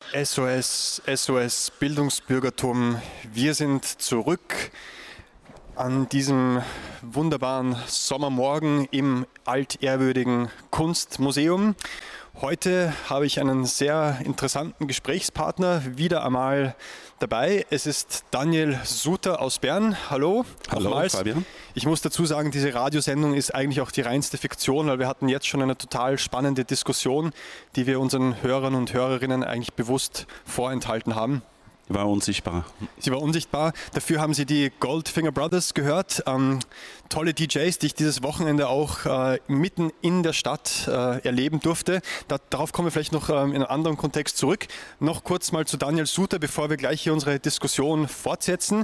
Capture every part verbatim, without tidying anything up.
S O S, S O S Bildungsbürgertum. Wir sind zurück an diesem wunderbaren Sommermorgen im altehrwürdigen Kunstmuseum. Heute habe ich einen sehr interessanten Gesprächspartner wieder einmal dabei. Es ist Daniel Suter aus Bern. Hallo. Hallo, nochmals. Fabian. Ich muss dazu sagen, diese Radiosendung ist eigentlich auch die reinste Fiktion, weil wir hatten jetzt schon eine total spannende Diskussion, die wir unseren Hörern und Hörerinnen eigentlich bewusst vorenthalten haben. War unsichtbar. Sie war unsichtbar. Dafür haben Sie die Goldfinger Brothers gehört. Ähm, tolle D Js, die ich dieses Wochenende auch äh, mitten in der Stadt äh, erleben durfte. Da, darauf kommen wir vielleicht noch ähm, in einem anderen Kontext zurück. Noch kurz mal zu Daniel Suter, bevor wir gleich hier unsere Diskussion fortsetzen.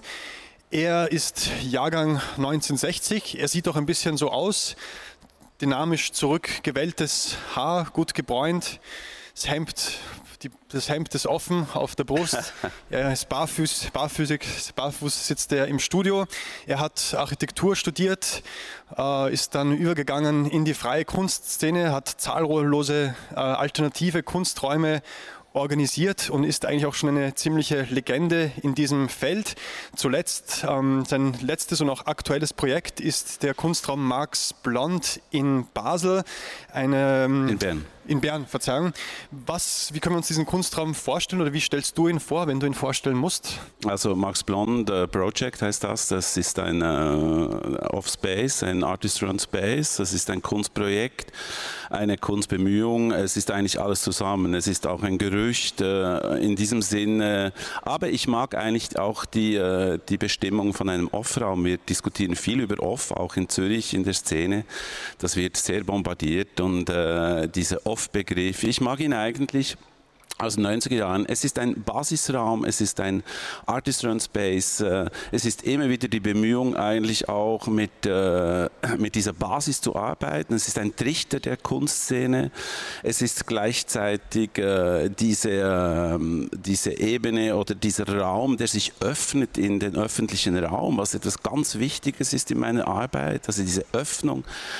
Er ist Jahrgang neunzehnhundertsechzig. Er sieht auch ein bisschen so aus. Dynamisch zurückgewelltes Haar, gut gebräunt. Das Hemd, die, das Hemd ist offen auf der Brust. Er ist barfuß, barfüßig, barfuß sitzt er im Studio. Er hat Architektur studiert, äh, ist dann übergegangen in die freie Kunstszene, hat zahllose äh, alternative Kunsträume organisiert und ist eigentlich auch schon eine ziemliche Legende in diesem Feld. Zuletzt, ähm, sein letztes und auch aktuelles Projekt ist der Kunstraum Marx Blond in Basel. Eine, in Bern. In Bern, Verzeihung. Was, wie können wir uns diesen Kunstraum vorstellen oder wie stellst du ihn vor, wenn du ihn vorstellen musst? Also Marx Blond uh, Project heißt das. Das ist ein uh, Off-Space, ein Artist-Run Space. Das ist ein Kunstprojekt, eine Kunstbemühung. Es ist eigentlich alles zusammen. Es ist auch ein Gerücht uh, in diesem Sinne. Aber ich mag eigentlich auch die, uh, die Bestimmung von einem Off-Raum. Wir diskutieren viel über Off, auch in Zürich in der Szene. Das wird sehr bombardiert und uh, diese Off-Begriff, ich mag ihn eigentlich aus den neunziger Jahren. Es ist ein Basisraum, es ist ein Artist-Run-Space, es ist immer wieder die Bemühung eigentlich auch mit, äh, mit dieser Basis zu arbeiten. Es ist ein Trichter der Kunstszene, es ist gleichzeitig äh, diese, äh, diese Ebene oder dieser Raum, der sich öffnet in den öffentlichen Raum, was etwas ganz Wichtiges ist in meiner Arbeit, also diese Öffnung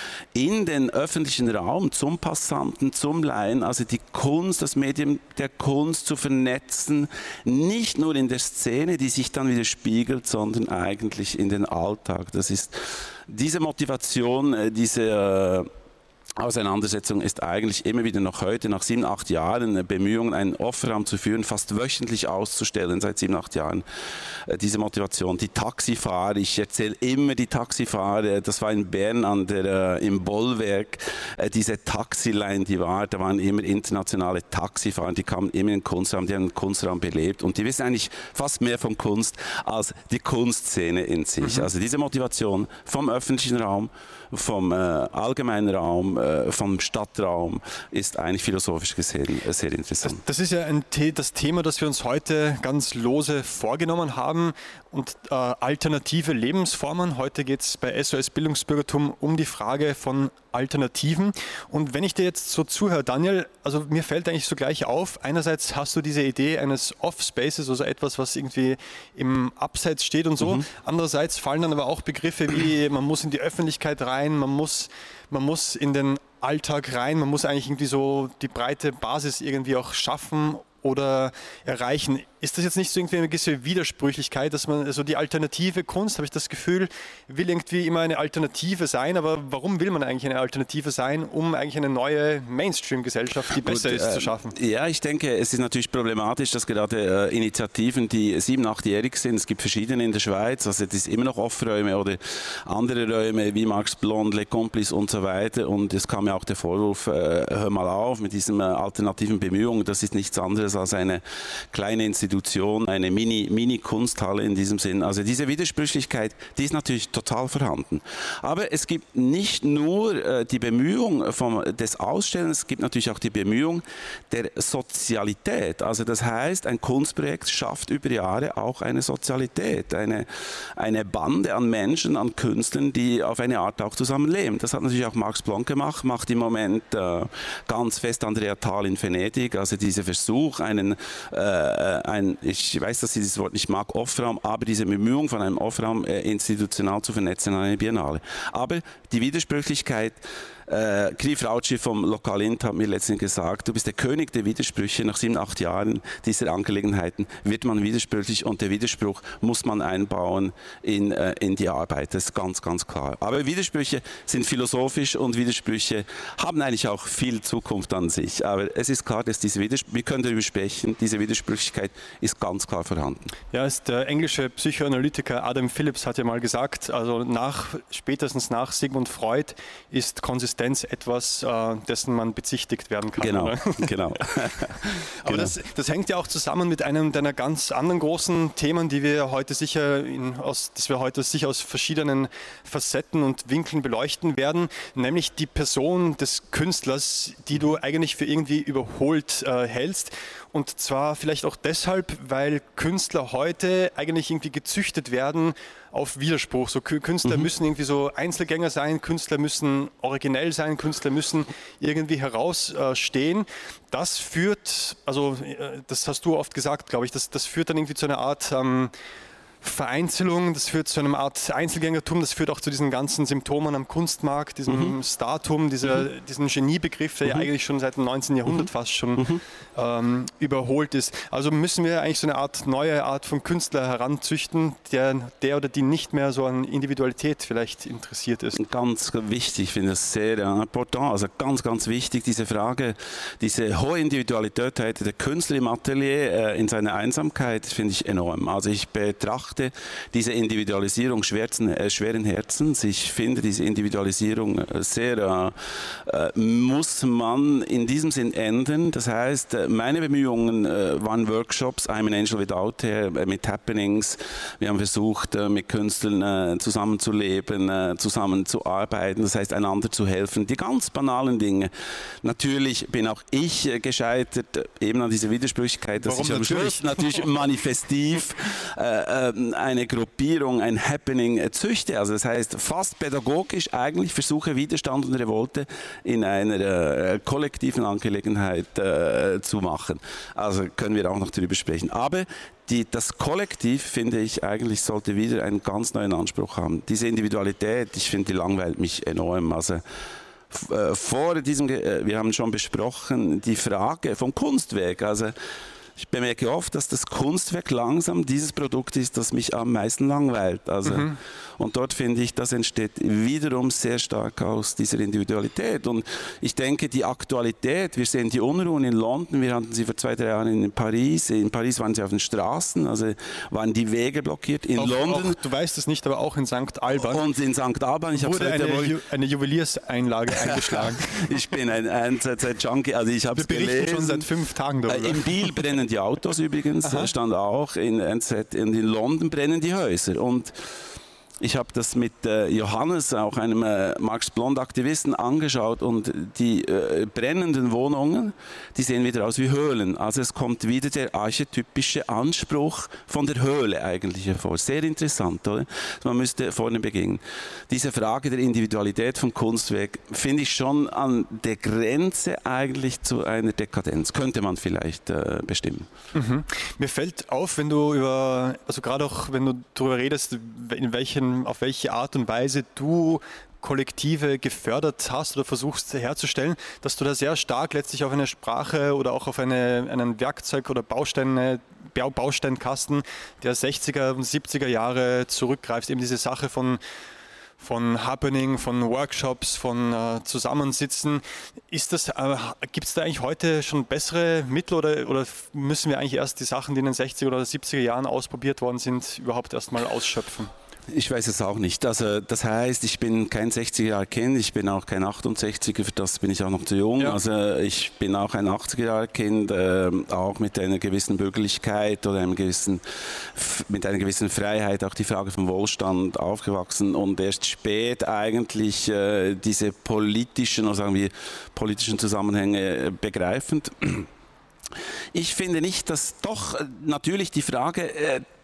in den öffentlichen Raum zum Passanten, zum Laien, also die Kunst, das Medium der Kunst zu vernetzen, nicht nur in der Szene, die sich dann wieder spiegelt, sondern eigentlich in den Alltag. Das ist diese Motivation, diese Auseinandersetzung ist eigentlich immer wieder noch heute, nach sieben, acht Jahren Bemühungen, einen Off-Raum zu führen, fast wöchentlich auszustellen, seit sieben, acht Jahren. Diese Motivation, die Taxifahrer, ich erzähle immer die Taxifahrer, das war in Bern an der, im Bollwerk, diese Taxiline, die war, da waren immer internationale Taxifahrer, die kamen immer in den Kunstraum, die haben den Kunstraum belebt und die wissen eigentlich fast mehr von Kunst als die Kunstszene in sich. Mhm. Also diese Motivation vom öffentlichen Raum, vom äh, allgemeinen Raum, äh, vom Stadtraum ist eigentlich philosophisch gesehen äh, sehr interessant. Das, das ist ja ein The- das Thema, das wir uns heute ganz lose vorgenommen haben und äh, alternative Lebensformen. Heute geht es bei S O S Bildungsbürgertum um die Frage von Alternativen. Und wenn ich dir jetzt so zuhöre, Daniel, also mir fällt eigentlich so gleich auf, einerseits hast du diese Idee eines Off-Spaces, also etwas, was irgendwie im Abseits steht und so. Mhm. Andererseits fallen dann aber auch Begriffe wie, man muss in die Öffentlichkeit rein, man muss, man muss in den Alltag rein, man muss eigentlich irgendwie so die breite Basis irgendwie auch schaffen oder erreichen. Ist das jetzt nicht so irgendwie eine gewisse Widersprüchlichkeit, dass man, also die alternative Kunst, habe ich das Gefühl, will irgendwie immer eine Alternative sein, aber warum will man eigentlich eine Alternative sein, um eigentlich eine neue Mainstream-Gesellschaft, die besser Gut, ist, äh, zu schaffen? Ja, ich denke, es ist natürlich problematisch, dass gerade äh, Initiativen, die sieben-, achtjährig sind, es gibt verschiedene in der Schweiz, also es ist immer noch Off-Räume oder andere Räume wie Marx Blond, Les Complices und so weiter und es kam ja auch der Vorwurf, äh, hör mal auf mit diesen äh, alternativen Bemühungen, das ist nichts anderes als eine kleine Institution, eine Mini, Mini-Kunsthalle in diesem Sinn. Also diese Widersprüchlichkeit, die ist natürlich total vorhanden. Aber es gibt nicht nur äh, die Bemühung vom, des Ausstellens, es gibt natürlich auch die Bemühung der Sozialität. Also das heißt, ein Kunstprojekt schafft über Jahre auch eine Sozialität, eine, eine Bande an Menschen, an Künstlern, die auf eine Art auch zusammenleben. Das hat natürlich auch Marx Blond gemacht, macht im Moment äh, ganz fest Andrea Thal in Venedig, also dieser Versuch, einen, äh, ein, ich weiß, dass ich dieses Wort nicht mag, Off-Raum, aber diese Bemühung von einem Off-Raum äh, institutional zu vernetzen an eine Biennale. Aber die Widersprüchlichkeit Äh, Kriv Rauci vom Lokalint hat mir letztens gesagt, du bist der König der Widersprüche. Nach sieben, acht Jahren dieser Angelegenheiten wird man widersprüchlich und der Widerspruch muss man einbauen in, äh, in die Arbeit. Das ist ganz, ganz klar. Aber Widersprüche sind philosophisch und Widersprüche haben eigentlich auch viel Zukunft an sich. Aber es ist klar, dass diese Widersprüche, wir können darüber sprechen, diese Widersprüchlichkeit ist ganz klar vorhanden. Ja, ist der englische Psychoanalytiker Adam Phillips hat ja mal gesagt, also nach, spätestens nach Sigmund Freud ist Konsistenz etwas, äh, dessen man bezichtigt werden kann. Genau, oder? genau. Aber genau. Das, das hängt ja auch zusammen mit einem deiner ganz anderen großen Themen, die wir heute sicher in, aus, das wir heute sicher aus verschiedenen Facetten und Winkeln beleuchten werden, nämlich die Person des Künstlers, die du eigentlich für irgendwie überholt äh, hältst. Und zwar vielleicht auch deshalb, weil Künstler heute eigentlich irgendwie gezüchtet werden auf Widerspruch. So Künstler mhm. müssen irgendwie so Einzelgänger sein, Künstler müssen originell sein, Künstler müssen irgendwie herausstehen. Das führt, also das hast du oft gesagt, glaube ich, das, das führt dann irgendwie zu einer Art ähm, Vereinzelung, das führt zu einer Art Einzelgängertum, das führt auch zu diesen ganzen Symptomen am Kunstmarkt, diesem mhm. Startum, dieser, mhm. diesen Geniebegriff, der mhm. ja eigentlich schon seit dem neunzehnten Jahrhundert mhm. fast schon mhm. ähm, überholt ist. Also müssen wir eigentlich so eine Art neue Art von Künstler heranzüchten, der, der oder die nicht mehr so an Individualität vielleicht interessiert ist. Ganz wichtig, ich finde das sehr important, also ganz, ganz wichtig, diese Frage, diese hohe Individualität der Künstler im Atelier äh, in seiner Einsamkeit, finde ich enorm. Also ich betrachte diese Individualisierung schweren, äh, schweren Herzens. Ich finde diese Individualisierung sehr, äh, muss man in diesem Sinn ändern. Das heißt, meine Bemühungen äh, waren Workshops, I'm an Angel Without Hair, äh, mit Happenings. Wir haben versucht, äh, mit Künstlern äh, zusammenzuleben, äh, zusammenzuarbeiten, das heißt, einander zu helfen. Die ganz banalen Dinge. Natürlich bin auch ich äh, gescheitert, eben an dieser Widersprüchlichkeit, dass Warum ich am natürlich? Schluss natürlich manifestiv äh, äh, eine Gruppierung, ein Happening züchte. Also das heißt, fast pädagogisch eigentlich versuche Widerstand und Revolte in einer äh, kollektiven Angelegenheit äh, zu machen. Also können wir auch noch darüber sprechen. Aber die, das Kollektiv, finde ich, eigentlich sollte wieder einen ganz neuen Anspruch haben. Diese Individualität, ich finde, die langweilt mich enorm. Also vor diesem, wir haben schon besprochen, die Frage vom Kunstwerk. Also ich bemerke oft, dass das Kunstwerk langsam dieses Produkt ist, das mich am meisten langweilt. Also, mhm. Und dort finde ich, das entsteht wiederum sehr stark aus dieser Individualität. Und ich denke, die Aktualität, wir sehen die Unruhen in London, wir hatten sie vor zwei, drei Jahren in Paris. In Paris waren sie auf den Straßen, also waren die Wege blockiert. In auch, London. Auch, du weißt es nicht, aber auch in Sankt Alban. Und in Sankt Alban. Ich wurde eine, Ju eine Juwelierseinlage eingeschlagen. Ich bin ein, ein Junkie, also ich habe es gelesen. Wir berichten schon seit fünf Tagen darüber. Äh, in Biel brennen die Autos übrigens, Aha. stand auch, in, in London brennen die Häuser. Und ich habe das mit äh, Johannes, auch einem äh, Marx-Blond-Aktivisten, angeschaut und die äh, brennenden Wohnungen, die sehen wieder aus wie Höhlen. Also es kommt wieder der archetypische Anspruch von der Höhle eigentlich hervor. Sehr interessant, oder? Man müsste vorne beginnen. Diese Frage der Individualität von Kunstwerk finde ich schon an der Grenze eigentlich zu einer Dekadenz. Könnte man vielleicht äh, bestimmen. Mhm. Mir fällt auf, wenn du über, also gerade auch wenn du darüber redest, in welchen auf welche Art und Weise du Kollektive gefördert hast oder versuchst herzustellen, dass du da sehr stark letztlich auf eine Sprache oder auch auf eine, einen Werkzeug- oder Bausteine, Bausteinkasten der sechziger und siebziger Jahre zurückgreifst. Eben diese Sache von von Happening, von Workshops, von äh, Zusammensitzen. Ist das, äh, gibt es da eigentlich heute schon bessere Mittel oder, oder müssen wir eigentlich erst die Sachen, die in den sechziger oder siebziger Jahren ausprobiert worden sind, überhaupt erst mal ausschöpfen? Ich weiß es auch nicht. Also das heißt, ich bin kein sechziger-Jahre-Kind, ich bin auch kein achtundsechziger, für das bin ich auch noch zu jung. Ja. Also ich bin auch ein achtziger-Jahre-Kind, äh, auch mit einer gewissen Bürgerlichkeit oder einem gewissen, mit einer gewissen Freiheit, auch die Frage vom Wohlstand aufgewachsen und erst spät eigentlich äh, diese politischen, oder sagen wir, politischen Zusammenhänge begreifend. Ich finde nicht, dass doch natürlich die Frage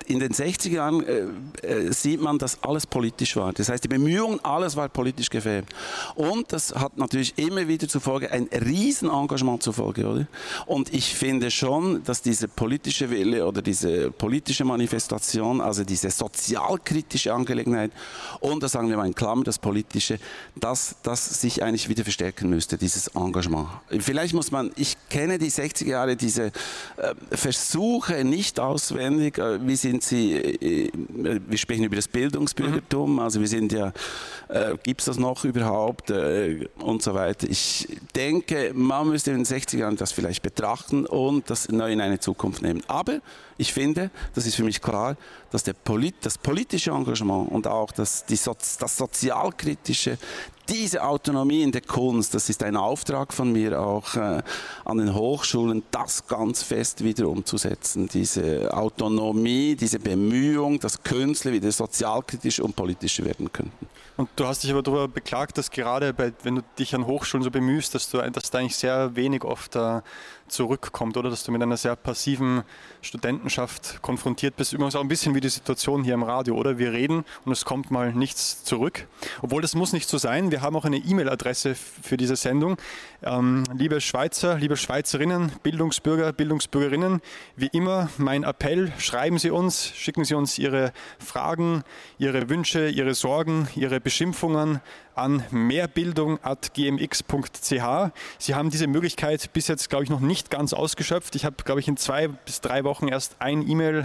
in den sechziger Jahren äh, äh, sieht man, dass alles politisch war. Das heißt, die Bemühungen, alles war politisch gefärbt. Und das hat natürlich immer wieder zur Folge ein Riesenengagement zur Folge, oder? Und ich finde schon, dass diese politische Wille oder diese politische Manifestation, also diese sozialkritische Angelegenheit und, da sagen wir mal in Klammern, das politische, dass das sich eigentlich wieder verstärken müsste, dieses Engagement. Vielleicht muss man, ich kenne die sechziger Jahre, diese äh, Versuche nicht auswendig, äh, wie sind sie, äh, wir sprechen über das Bildungsbürgertum, also wir sind ja, äh, gibt es das noch überhaupt äh, und so weiter. Ich denke, man müsste in den sechziger Jahren das vielleicht betrachten und das neu in eine Zukunft nehmen. Aber ich finde, das ist für mich klar, dass der Polit, das politische Engagement und auch das, die so, das sozialkritische, diese Autonomie in der Kunst, das ist ein Auftrag von mir auch äh, an den Hochschulen, das ganz fest wieder umzusetzen. Diese Autonomie, diese Bemühung, dass Künstler wieder sozialkritisch und politisch werden könnten. Und du hast dich aber darüber beklagt, dass gerade bei, wenn du dich an Hochschulen so bemühst, dass, du, dass da eigentlich sehr wenig oft äh, zurückkommt, oder? Dass du mit einer sehr passiven Studentenschaft konfrontiert bist. Übrigens auch ein bisschen wie die Situation hier im Radio, oder? Wir reden und es kommt mal nichts zurück. Obwohl, das muss nicht so sein. Wir haben auch eine E-Mail-Adresse für diese Sendung. Ähm, liebe Schweizer, liebe Schweizerinnen, Bildungsbürger, Bildungsbürgerinnen, wie immer mein Appell, schreiben Sie uns, schicken Sie uns Ihre Fragen, Ihre Wünsche, Ihre Sorgen, Ihre Beschimpfungen an mehrbildung at g m x punkt c h. Sie haben diese Möglichkeit bis jetzt, glaube ich, noch nicht ganz ausgeschöpft. Ich habe, glaube ich, in zwei bis drei Wochen erst ein E-Mail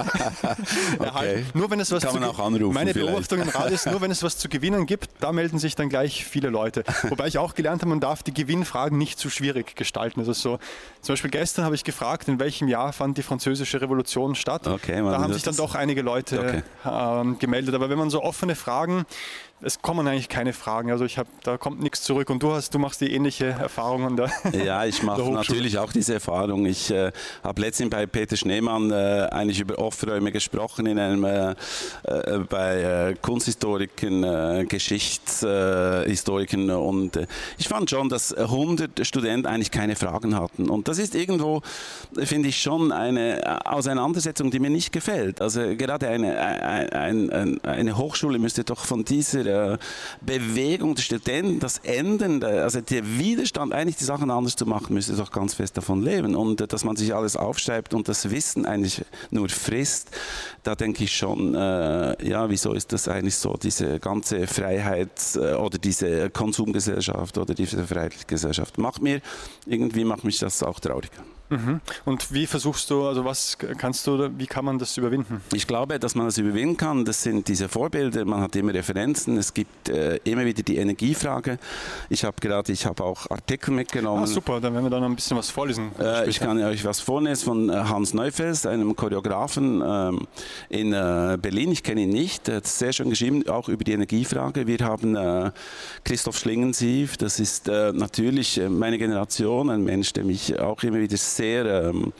äh, erhalten. Nur wenn es was Kann zu man auch anrufen Meine vielleicht. Beobachtung im Radio ist, nur wenn es was zu gewinnen gibt, da melden sich dann gleich viele Leute. Wobei ich auch gelernt habe, man darf die Gewinnfragen nicht zu schwierig gestalten. Also so, zum Beispiel gestern habe ich gefragt, in welchem Jahr fand die Französische Revolution statt. Okay, da haben sich dann doch einige Leute okay. ähm, gemeldet. Aber wenn man so offene Fragen, es kommen eigentlich keine Fragen, also ich habe, da kommt nichts zurück und du hast, du machst die ähnliche Erfahrung an der Ja, ich mache natürlich auch diese Erfahrung. Ich äh, habe letztens bei Peter Schneemann äh, eigentlich über Off-Räume gesprochen in einem äh, äh, bei äh, Kunsthistorikern, äh, Geschichtshistorikern äh, und äh, ich fand schon, dass hundert Studenten eigentlich keine Fragen hatten und das ist irgendwo, finde ich, schon eine Auseinandersetzung, die mir nicht gefällt. Also gerade eine, ein, ein, eine Hochschule müsste doch von dieser Bewegung der Studenten, das Ändern, also der Widerstand, eigentlich die Sachen anders zu machen, müsste doch ganz fest davon leben. Und dass man sich alles aufschreibt und das Wissen eigentlich nur frisst, da denke ich schon, äh, ja, wieso ist das eigentlich so, diese ganze Freiheits- oder diese Konsumgesellschaft oder diese Freiheitsgesellschaft. Macht mir, irgendwie macht mich das auch traurig. Mhm. Und wie versuchst du, also was kannst du, wie kann man das überwinden? Ich glaube, dass man das überwinden kann. Das sind diese Vorbilder, man hat immer Referenzen, es gibt äh, immer wieder die Energiefrage. Ich habe gerade, ich habe auch Artikel mitgenommen. Ah, super, dann werden wir da noch ein bisschen was vorlesen. Äh, ich kann euch was vorlesen von Hans Neufels, einem Choreografen ähm, in äh, Berlin. Ich kenne ihn nicht, er hat sehr schön geschrieben, auch über die Energiefrage. Wir haben äh, Christoph Schlingensief, das ist äh, natürlich meine Generation, ein Mensch, der mich auch immer wieder sehr ähm,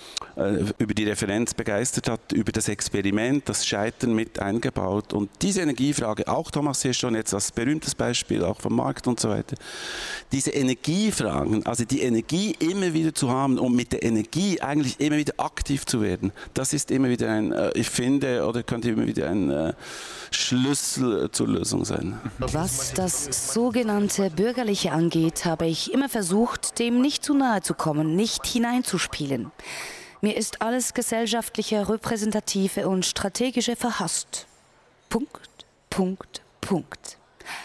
über die Referenz begeistert hat, über das Experiment, das Scheitern mit eingebaut. Und diese Energiefrage, auch Thomas hier schon jetzt als berühmtes Beispiel, auch vom Markt und so weiter, diese Energiefragen, also die Energie immer wieder zu haben und mit der Energie eigentlich immer wieder aktiv zu werden, das ist immer wieder ein, ich finde, oder könnte immer wieder ein Schlüssel zur Lösung sein. Was das sogenannte Bürgerliche angeht, habe ich immer versucht, dem nicht zu nahe zu kommen, nicht hineinzuspielen. Mir ist alles gesellschaftliche, repräsentative und strategische verhasst. Punkt, Punkt, Punkt.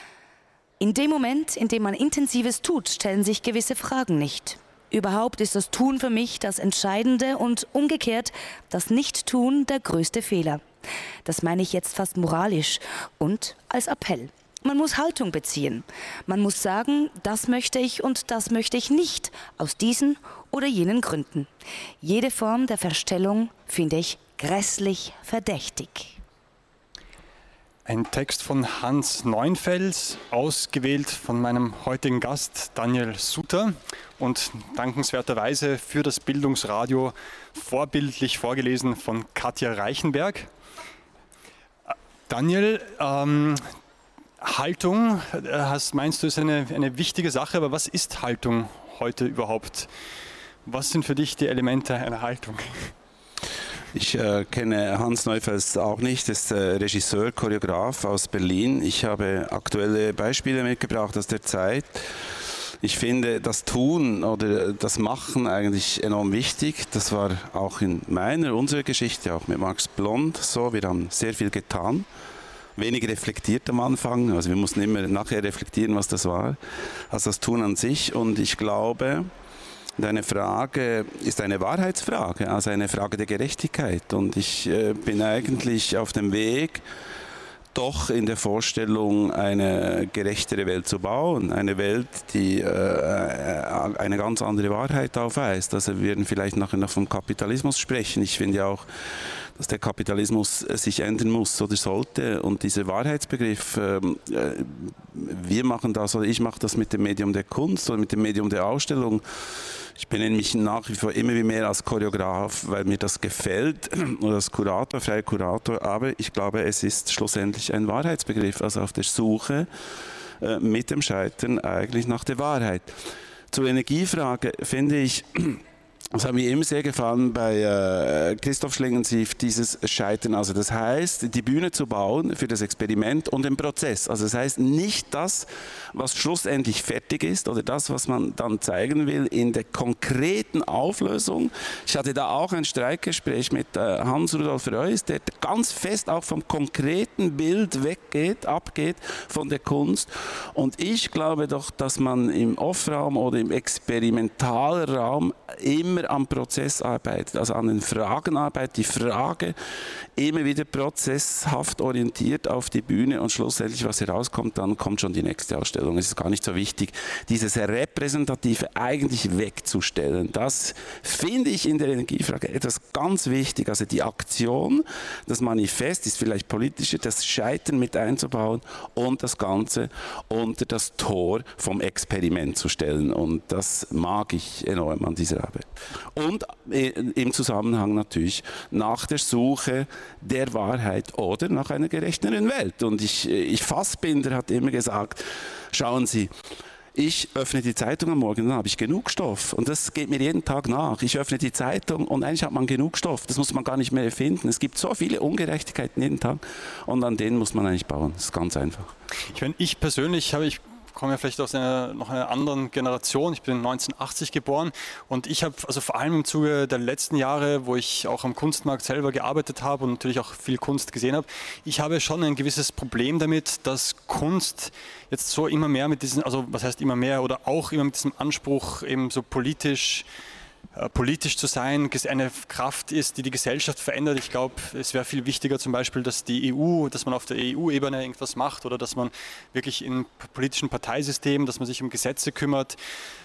In dem Moment, in dem man Intensives tut, stellen sich gewisse Fragen nicht. Überhaupt ist das Tun für mich das Entscheidende und umgekehrt das Nicht-Tun der größte Fehler. Das meine ich jetzt fast moralisch und als Appell. Man muss Haltung beziehen. Man muss sagen, das möchte ich und das möchte ich nicht, aus diesen oder jenen Gründen. Jede Form der Verstellung finde ich grässlich verdächtig. Ein Text von Hans Neufels, ausgewählt von meinem heutigen Gast Daniel Suter und dankenswerterweise für das Bildungsradio vorbildlich vorgelesen von Katja Reichenberg. Daniel, ähm, Haltung, hast, meinst du, ist eine, eine wichtige Sache, aber was ist Haltung heute überhaupt? Was sind für dich die Elemente einer Haltung? Ich äh, kenne Hans Neufels auch nicht, das ist äh, Regisseur, Choreograf aus Berlin. Ich habe aktuelle Beispiele mitgebracht aus der Zeit. Ich finde das Tun oder das Machen eigentlich enorm wichtig. Das war auch in meiner, unserer Geschichte, auch mit Max Blond so. Wir haben sehr viel getan. Wenig reflektiert am Anfang. Also wir mussten immer nachher reflektieren, was das war, als das Tun an sich. Und ich glaube, deine Frage ist eine Wahrheitsfrage, also eine Frage der Gerechtigkeit. Und ich äh, bin eigentlich auf dem Weg, doch in der Vorstellung, eine gerechtere Welt zu bauen. Eine Welt, die äh, eine ganz andere Wahrheit aufweist. Also wir werden vielleicht nachher noch vom Kapitalismus sprechen. Ich finde ja auch, dass der Kapitalismus sich ändern muss oder sollte. Und dieser Wahrheitsbegriff, äh, wir machen das oder ich mache das mit dem Medium der Kunst oder mit dem Medium der Ausstellung. Ich benenne mich nach wie vor immer wie mehr als Choreograf, weil mir das gefällt, oder als Kurator, freier Kurator, aber ich glaube, es ist schlussendlich ein Wahrheitsbegriff, also auf der Suche äh, mit dem Scheitern eigentlich nach der Wahrheit. Zur Energiefrage finde ich, das hat mir immer sehr gefallen bei äh, Christoph Schlingensief, dieses Scheitern. Also das heißt, die Bühne zu bauen für das Experiment und den Prozess. Also das heißt nicht das, was schlussendlich fertig ist oder das, was man dann zeigen will in der konkreten Auflösung. Ich hatte da auch ein Streitgespräch mit äh, Hans-Rudolf Reuss, der ganz fest auch vom konkreten Bild weggeht, abgeht von der Kunst. Und ich glaube doch, dass man im Off-Raum oder im Experimentalraum immer am Prozess arbeitet, also an den Fragen arbeitet, die Frage immer wieder prozesshaft orientiert auf die Bühne und schlussendlich, was herauskommt, dann kommt schon die nächste Ausstellung. Es ist gar nicht so wichtig, dieses Repräsentative eigentlich wegzustellen. Das finde ich in der Energiefrage etwas ganz wichtig, also die Aktion, das Manifest ist vielleicht politischer, das Scheitern mit einzubauen und das Ganze unter das Tor vom Experiment zu stellen und das mag ich enorm an dieser Arbeit. Und im Zusammenhang natürlich nach der Suche der Wahrheit oder nach einer gerechteren Welt. Und ich, ich Fassbinder hat immer gesagt, schauen Sie, ich öffne die Zeitung am Morgen, dann habe ich genug Stoff. Und das geht mir jeden Tag nach. Ich öffne die Zeitung und eigentlich hat man genug Stoff. Das muss man gar nicht mehr erfinden. Es gibt so viele Ungerechtigkeiten jeden Tag und an denen muss man eigentlich bauen. Das ist ganz einfach. Ich meine, ich persönlich habe ich komme ja vielleicht aus einer noch einer anderen Generation. Ich bin neunzehnhundertachtzig geboren und ich habe also vor allem im Zuge der letzten Jahre, wo ich auch am Kunstmarkt selber gearbeitet habe und natürlich auch viel Kunst gesehen habe, ich habe schon ein gewisses Problem damit, dass Kunst jetzt so immer mehr mit diesem, also was heißt immer mehr oder auch immer mit diesem Anspruch eben so politisch politisch zu sein, eine Kraft ist, die die Gesellschaft verändert. Ich glaube, es wäre viel wichtiger zum Beispiel, dass die E U, dass man auf der E U-Ebene irgendwas macht oder dass man wirklich im politischen Parteisystem, dass man sich um Gesetze kümmert.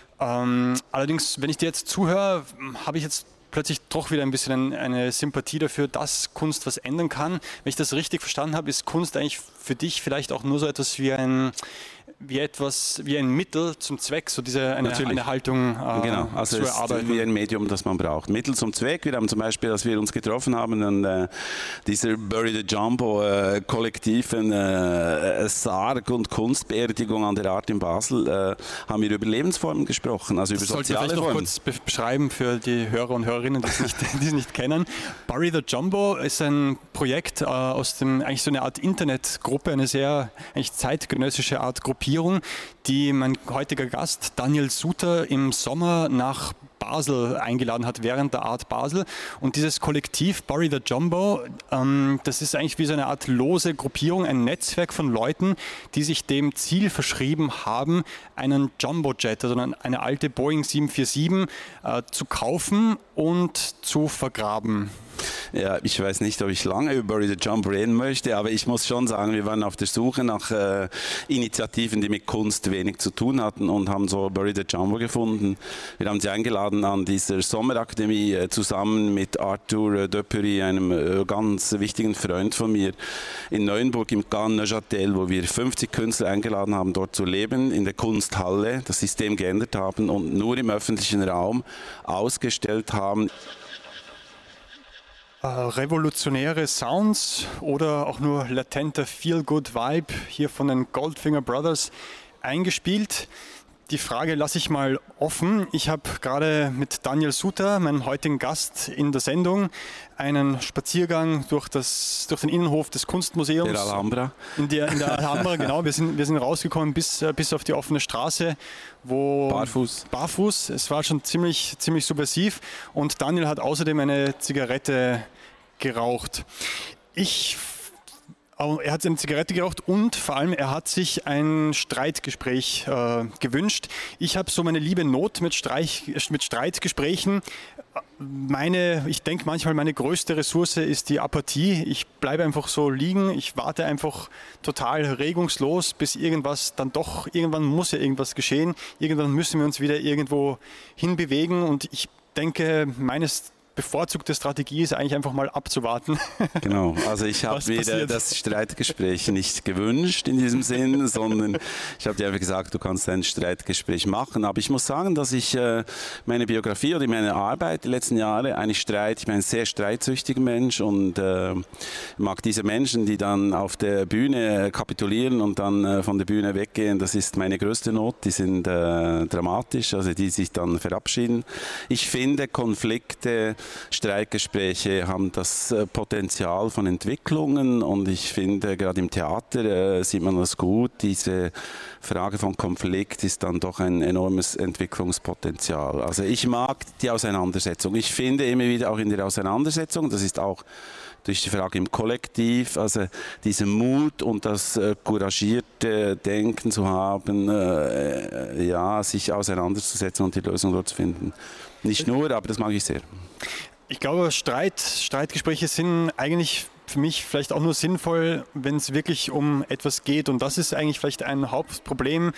Ähm, allerdings, wenn ich dir jetzt zuhöre, habe ich jetzt plötzlich doch wieder ein bisschen eine Sympathie dafür, dass Kunst was ändern kann. Wenn ich das richtig verstanden habe, ist Kunst eigentlich für dich vielleicht auch nur so etwas wie ein wie etwas, wie ein Mittel zum Zweck, so diese eine, eine Haltung äh, genau. Also zu es erarbeiten. Ist wie ein Medium, das man braucht. Mittel zum Zweck. Wir haben zum Beispiel, als wir uns getroffen haben, an äh, dieser Bury the Jumbo äh, kollektiven äh, Sarg- und Kunstbeerdigung an der Art in Basel, äh, haben wir über Lebensformen gesprochen, also das über soziale Formen. Formen. Kurz be- beschreiben für die Hörer und Hörerinnen, die es nicht, die es nicht kennen. Bury the Jumbo ist ein Projekt äh, aus dem, eigentlich so eine Art Internetgruppe, eine sehr eigentlich zeitgenössische Art Gruppierung, die mein heutiger Gast Daniel Suter im Sommer nach Basel eingeladen hat, während der Art Basel. Und dieses Kollektiv Bury the Jumbo, ähm, das ist eigentlich wie so eine Art lose Gruppierung, ein Netzwerk von Leuten, die sich dem Ziel verschrieben haben, einen Jumbojet, also eine alte Boeing sieben vier sieben, äh, zu kaufen und zu vergraben. Ja, ich weiß nicht, ob ich lange über Bury the Jumbo reden möchte, aber ich muss schon sagen, wir waren auf der Suche nach äh, Initiativen, die mit Kunst wenig zu tun hatten und haben so Bury the Jumbo gefunden. Wir haben sie eingeladen an dieser Sommerakademie äh, zusammen mit Arthur äh, Depury, einem äh, ganz wichtigen Freund von mir, in Neuenburg im Gan Neuchâtel, wo wir fünfzig Künstler eingeladen haben, dort zu leben, in der Kunsthalle, das System geändert haben und nur im öffentlichen Raum ausgestellt haben. Revolutionäre Sounds oder auch nur latenter Feel-Good-Vibe hier von den Goldfinger Brothers eingespielt. Die Frage lasse ich mal offen. Ich habe gerade mit Daniel Suter, meinem heutigen Gast in der Sendung, einen Spaziergang durch, das, durch den Innenhof des Kunstmuseums. Der Alhambra. In der, in der Alhambra, genau. Wir sind, wir sind rausgekommen bis, bis auf die offene Straße, wo... Barfuß. Barfuß. Es war schon ziemlich, ziemlich subversiv. Und Daniel hat außerdem eine Zigarette geraucht. Ich... Er hat eine Zigarette geraucht und vor allem er hat sich ein Streitgespräch äh, gewünscht. Ich habe so meine liebe Not mit, Streich, mit Streitgesprächen. Meine, ich denke manchmal, meine größte Ressource ist die Apathie. Ich bleibe einfach so liegen. Ich warte einfach total regungslos, bis irgendwas dann doch, irgendwann muss ja irgendwas geschehen. Irgendwann müssen wir uns wieder irgendwo hinbewegen und ich denke, meines bevorzugte Strategie ist eigentlich einfach mal abzuwarten. Genau, also ich habe mir das Streitgespräch nicht gewünscht in diesem Sinn, sondern ich habe dir einfach gesagt, du kannst ein Streitgespräch machen. Aber ich muss sagen, dass ich äh, meine Biografie oder meine Arbeit die letzten Jahre eigentlich Streit, ich bin ein sehr streitsüchtiger Mensch und äh, mag diese Menschen, die dann auf der Bühne kapitulieren und dann äh, von der Bühne weggehen, das ist meine größte Not, die sind äh, dramatisch, also die sich dann verabschieden. Ich finde Konflikte, Streitgespräche haben das äh, Potenzial von Entwicklungen und ich finde, gerade im Theater äh, sieht man das gut. Diese Frage von Konflikt ist dann doch ein enormes Entwicklungspotenzial. Also ich mag die Auseinandersetzung. Ich finde immer wieder auch in der Auseinandersetzung, das ist auch durch die Frage im Kollektiv, also diesen Mut und das äh, couragierte Denken zu haben, äh, ja, sich auseinanderzusetzen und die Lösung dort zu finden. Nicht nur, aber das mag ich sehr. Ich glaube, Streit, Streitgespräche sind eigentlich für mich vielleicht auch nur sinnvoll, wenn es wirklich um etwas geht. Und das ist eigentlich vielleicht ein Hauptproblem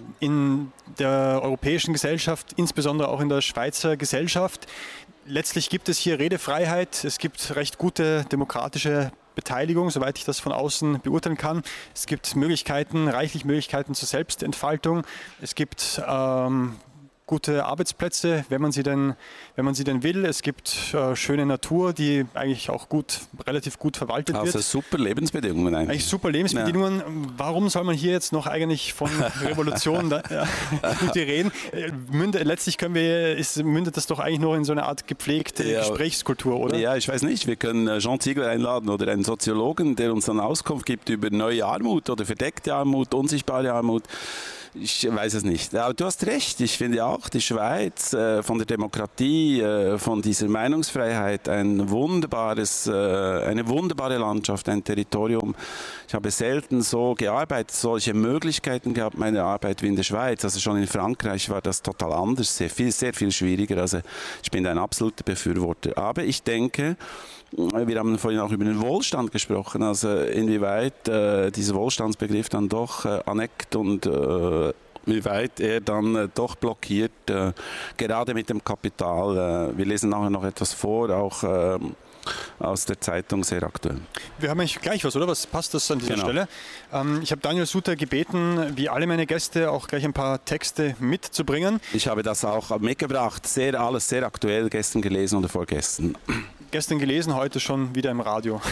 in der europäischen Gesellschaft, insbesondere auch in der Schweizer Gesellschaft. Letztlich gibt es hier Redefreiheit, es gibt recht gute demokratische Beteiligung, soweit ich das von außen beurteilen kann. Es gibt Möglichkeiten, reichlich Möglichkeiten zur Selbstentfaltung. Es gibt ähm, gute Arbeitsplätze, wenn man sie denn, wenn man sie denn will. Es gibt äh, schöne Natur, die eigentlich auch gut, relativ gut verwaltet also wird. Also super Lebensbedingungen eigentlich. Eigentlich super Lebensbedingungen. Ja. Warum soll man hier jetzt noch eigentlich von Revolution da, ja, reden? Mündet, letztlich können wir, ist, mündet das doch eigentlich nur in so eine Art gepflegte ja, Gesprächskultur, oder? Ja, ich weiß nicht. Wir können Jean Ziegler einladen oder einen Soziologen, der uns dann Auskunft gibt über neue Armut oder verdeckte Armut, unsichtbare Armut. Ich weiß es nicht. Aber du hast recht. Ich finde auch, die Schweiz äh, von der Demokratie, äh, von dieser Meinungsfreiheit ein wunderbares, äh, eine wunderbare Landschaft, ein Territorium. Ich habe selten so gearbeitet, solche Möglichkeiten gehabt, meine Arbeit wie in der Schweiz. Also schon in Frankreich war das total anders, sehr viel, sehr viel schwieriger. Also ich bin ein absoluter Befürworter. Aber ich denke, wir haben vorhin auch über den Wohlstand gesprochen, also inwieweit äh, dieser Wohlstandsbegriff dann doch äh, aneckt und äh, wie weit er dann äh, doch blockiert, äh, gerade mit dem Kapital. Äh, wir lesen nachher noch etwas vor, auch äh, aus der Zeitung, sehr aktuell. Wir haben eigentlich gleich was, oder? Was passt das an dieser genau. Stelle? Ähm, ich habe Daniel Suter gebeten, wie alle meine Gäste, auch gleich ein paar Texte mitzubringen. Ich habe das auch mitgebracht, sehr, alles sehr aktuell, gestern gelesen oder vorgestern. Gestern gelesen, heute schon wieder im Radio.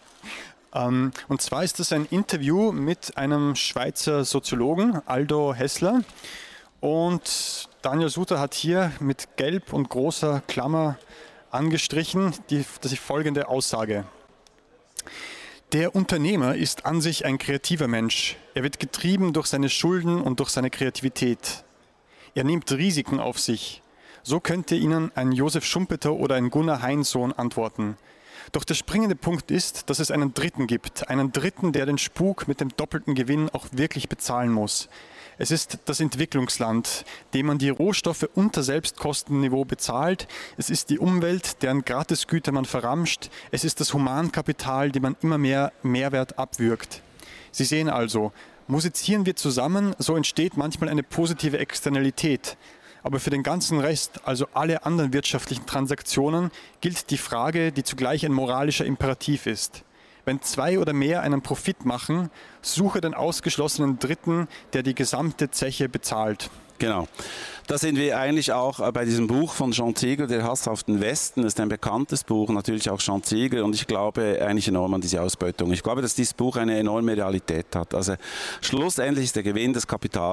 ähm, und zwar ist das ein Interview mit einem Schweizer Soziologen, Aldo Hessler. Und Daniel Suter hat hier mit gelb und großer Klammer angestrichen, die, das ist folgende Aussage. Der Unternehmer ist an sich ein kreativer Mensch. Er wird getrieben durch seine Schulden und durch seine Kreativität. Er nimmt Risiken auf sich. So könnte Ihnen ein Josef Schumpeter oder ein Gunnar Heinsohn antworten. Doch der springende Punkt ist, dass es einen Dritten gibt. Einen Dritten, der den Spuk mit dem doppelten Gewinn auch wirklich bezahlen muss. Es ist das Entwicklungsland, dem man die Rohstoffe unter Selbstkostenniveau bezahlt. Es ist die Umwelt, deren Gratisgüter man verramscht. Es ist das Humankapital, dem man immer mehr Mehrwert abwürgt. Sie sehen also, musizieren wir zusammen, so entsteht manchmal eine positive Externalität. Aber für den ganzen Rest, also alle anderen wirtschaftlichen Transaktionen, gilt die Frage, die zugleich ein moralischer Imperativ ist. Wenn zwei oder mehr einen Profit machen, suche den ausgeschlossenen Dritten, der die gesamte Zeche bezahlt. Genau. Da sind wir eigentlich auch bei diesem Buch von Jean Ziegler, Der Hass auf den Westen. Das ist ein bekanntes Buch, natürlich auch Jean Ziegler. Und ich glaube eigentlich enorm an diese Ausbeutung. Ich glaube, dass dieses Buch eine enorme Realität hat. Also schlussendlich ist der Gewinn des Kapitals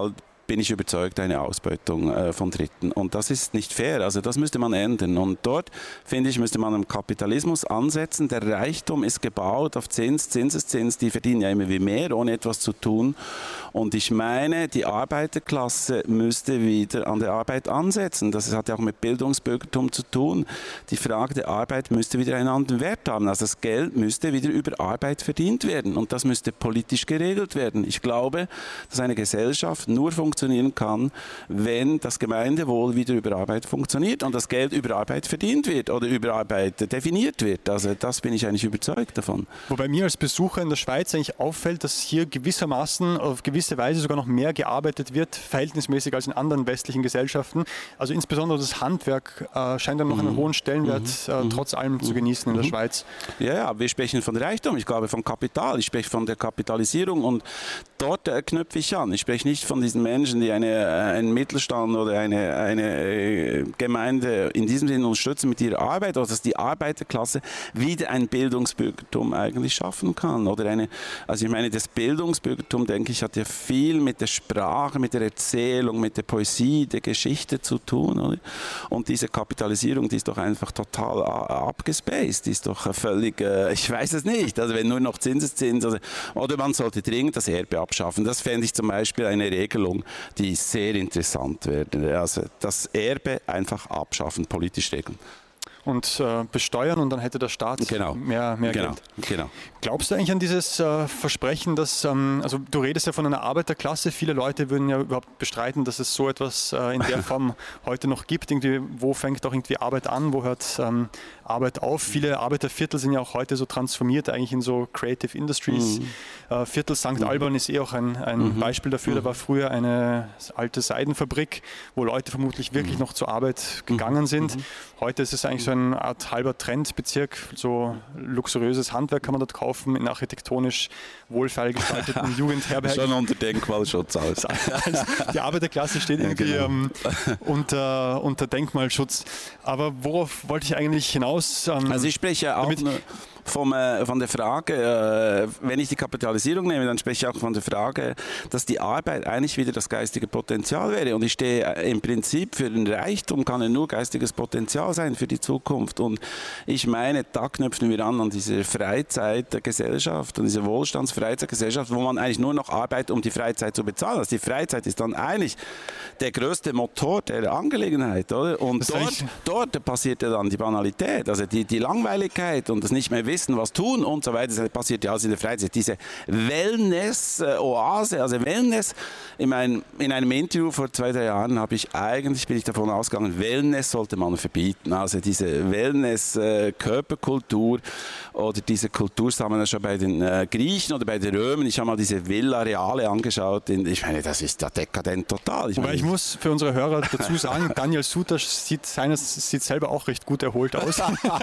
bin ich überzeugt, eine Ausbeutung äh, von Dritten. Und das ist nicht fair. Also das müsste man ändern. Und dort, finde ich, müsste man am Kapitalismus ansetzen. Der Reichtum ist gebaut auf Zins, Zinseszins. Die verdienen ja immer wie mehr, ohne etwas zu tun. Und ich meine, die Arbeiterklasse müsste wieder an der Arbeit ansetzen. Das hat ja auch mit Bildungsbürgertum zu tun. Die Frage der Arbeit müsste wieder einen anderen Wert haben. Also das Geld müsste wieder über Arbeit verdient werden. Und das müsste politisch geregelt werden. Ich glaube, dass eine Gesellschaft nur funktionieren kann, wenn das Gemeindewohl wieder über Arbeit funktioniert und das Geld über Arbeit verdient wird oder über Arbeit definiert wird. Also das bin ich eigentlich überzeugt davon. Wobei mir als Besucher in der Schweiz eigentlich auffällt, dass hier gewissermaßen auf gewisse Weise sogar noch mehr gearbeitet wird, verhältnismäßig als in anderen westlichen Gesellschaften. Also insbesondere das Handwerk äh, scheint dann noch einen mhm. hohen Stellenwert mhm. äh, trotz allem mhm. zu genießen in der mhm. Schweiz. Ja, ja, wir sprechen von Reichtum, ich glaube von Kapital, ich spreche von der Kapitalisierung und dort äh, knüpfe ich an. Ich spreche nicht von diesen Menschen, die eine, einen Mittelstand oder eine, eine Gemeinde in diesem Sinne unterstützen mit ihrer Arbeit, oder dass die Arbeiterklasse wieder ein Bildungsbürgertum eigentlich schaffen kann. Oder eine, also ich meine, das Bildungsbürgertum, denke ich, hat ja viel mit der Sprache, mit der Erzählung, mit der Poesie, der Geschichte zu tun. Oder? Und diese Kapitalisierung, die ist doch einfach total abgespaced, die ist doch völlig, ich weiß es nicht, also wenn nur noch Zinseszins, also, oder man sollte dringend das Erbe abschaffen. Das fände ich zum Beispiel eine Regelung, die sehr interessant werden. Also das Erbe einfach abschaffen, politisch regeln. Und äh, besteuern und dann hätte der Staat genau. mehr, mehr genau. Geld. Genau. Glaubst du eigentlich an dieses äh, Versprechen, dass, ähm, also du redest ja von einer Arbeiterklasse, viele Leute würden ja überhaupt bestreiten, dass es so etwas äh, in der Form heute noch gibt. Irgendwie, wo fängt auch irgendwie Arbeit an, wo hört ähm, Arbeit auf? Viele Arbeiterviertel sind ja auch heute so transformiert, eigentlich in so Creative Industries. Mhm. Äh, Viertel Sankt Mhm. Alban ist eh auch ein, ein mhm. Beispiel dafür. Mhm. Da war früher eine alte Seidenfabrik, wo Leute vermutlich wirklich mhm. noch zur Arbeit gegangen sind. Mhm. Heute ist es eigentlich so eine Art halber Trendbezirk, so luxuriöses Handwerk kann man dort kaufen, in architektonisch wohlfeil gestalteten Jugendherbergen. Schon unter Denkmalschutz aus. Die Arbeiterklasse steht irgendwie ja, genau. ähm, unter, unter Denkmalschutz. Aber worauf wollte ich eigentlich hinaus? Ähm, also ich spreche auch vom, äh, von der Frage, äh, wenn ich die Kapitalisierung nehme, dann spreche ich auch von der Frage, dass die Arbeit eigentlich wieder das geistige Potenzial wäre. Und ich stehe äh, im Prinzip für den Reichtum, kann er nur geistiges Potenzial sein für die Zukunft. Und ich meine, da knüpfen wir an an diese Freizeitgesellschaft, an diese Wohlstandsfreizeitgesellschaft, wo man eigentlich nur noch arbeitet, um die Freizeit zu bezahlen. Also die Freizeit ist dann eigentlich der größte Motor der Angelegenheit, oder? Und dort, dort passiert ja dann die Banalität, also die, die Langweiligkeit und das nicht mehr wissen, was tun und so weiter. Das passiert ja alles in der Freizeit. Diese Wellness-Oase, also Wellness, in, mein, in einem Interview vor zwei, drei Jahren habe ich eigentlich, bin ich davon ausgegangen, Wellness sollte man verbieten. Also diese Wellness-Körperkultur oder diese Kultur sah man ja schon bei den äh, Griechen oder bei den Römern. Ich habe mal diese Villa Reale angeschaut. In, ich meine, das ist ja dekadent total. Ich, Wobei meine, ich muss für unsere Hörer dazu sagen, Daniel Suter sieht, seines, sieht selber auch recht gut erholt aus.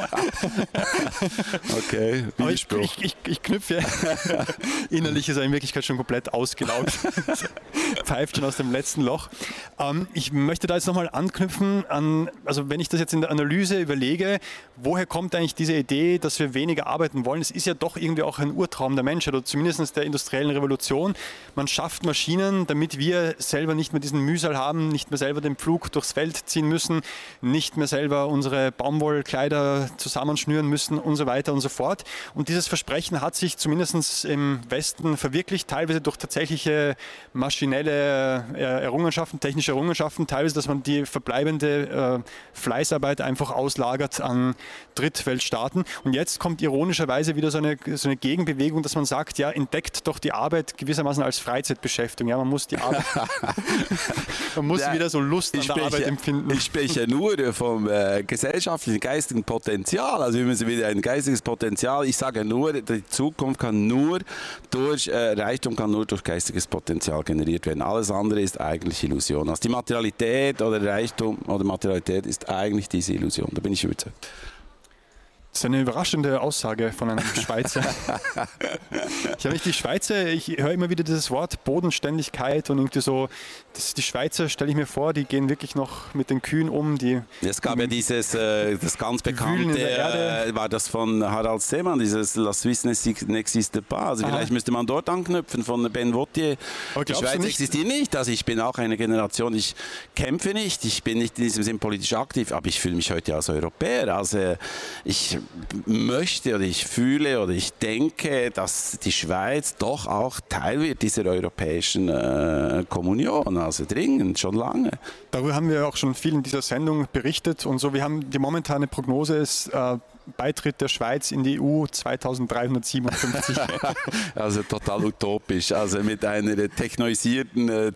Okay, ich, ich, ich, ich knüpfe. Innerlich ist er in Wirklichkeit schon komplett ausgelaugt. Pfeift schon aus dem letzten Loch. Ähm, ich möchte da jetzt nochmal anknüpfen an, also wenn ich das jetzt in der Analyse überlege, woher kommt eigentlich diese Idee, dass wir weniger arbeiten wollen? Es ist ja doch irgendwie auch ein Urtraum der Menschheit oder zumindest der industriellen Revolution. Man schafft Maschinen, damit wir selber nicht mehr diesen Mühsal haben, nicht mehr selber den Pflug durchs Feld ziehen müssen, nicht mehr selber unsere Baumwollkleider zusammenschnüren müssen und so weiter und so fort. Und dieses Versprechen hat sich zumindest im Westen verwirklicht, teilweise durch tatsächliche maschinelle Errungenschaften, technische Errungenschaften, teilweise, dass man die verbleibende äh, Fleißarbeit einfach auslagert an Drittweltstaaten. Und jetzt kommt ironischerweise wieder so eine, so eine Gegenbewegung, dass man sagt, ja, entdeckt doch die Arbeit gewissermaßen als Freizeitbeschäftigung. Ja, man muss die Arbeit, man muss ja, wieder so Lust an der spreche, Arbeit empfinden. Ich spreche nur vom äh, gesellschaftlichen, geistigen Potenzial. Also wir müssen wieder ein geistiges Potenzial. Ich sage nur, die Zukunft kann nur durch, äh, Reichtum kann nur durch geistiges Potenzial generiert werden. Alles andere ist eigentlich Illusion. Also die Materialität oder Reichtum oder Materialität ist eigentlich diese Illusion. Da bin ich überzeugt. Das ist eine überraschende Aussage von einem Schweizer. Ich habe nicht die Schweizer, ich höre immer wieder dieses Wort Bodenständigkeit und irgendwie so, das, die Schweizer, stelle ich mir vor, die gehen wirklich noch mit den Kühen um. Die, es gab ja dieses, äh, das ganz bekannte, äh, war das von Harald Seemann, dieses La Suisse n'existe pas. Also Aha. vielleicht müsste man dort anknüpfen von Ben Vautier. Die Schweiz existiert nicht, also ich bin auch eine Generation, ich kämpfe nicht, ich bin nicht in diesem Sinn politisch aktiv, aber ich fühle mich heute als Europäer. Also ich möchte oder ich fühle oder ich denke, dass die Schweiz doch auch Teil wird dieser europäischen äh, Kommunion, also dringend, schon lange. Darüber haben wir auch schon viel in dieser Sendung berichtet und so. Wir haben die momentane Prognose ist äh, Beitritt der Schweiz in die E U zweitausenddreihundertsiebenundfünfzig. Also total utopisch, also mit einer technoisierten äh,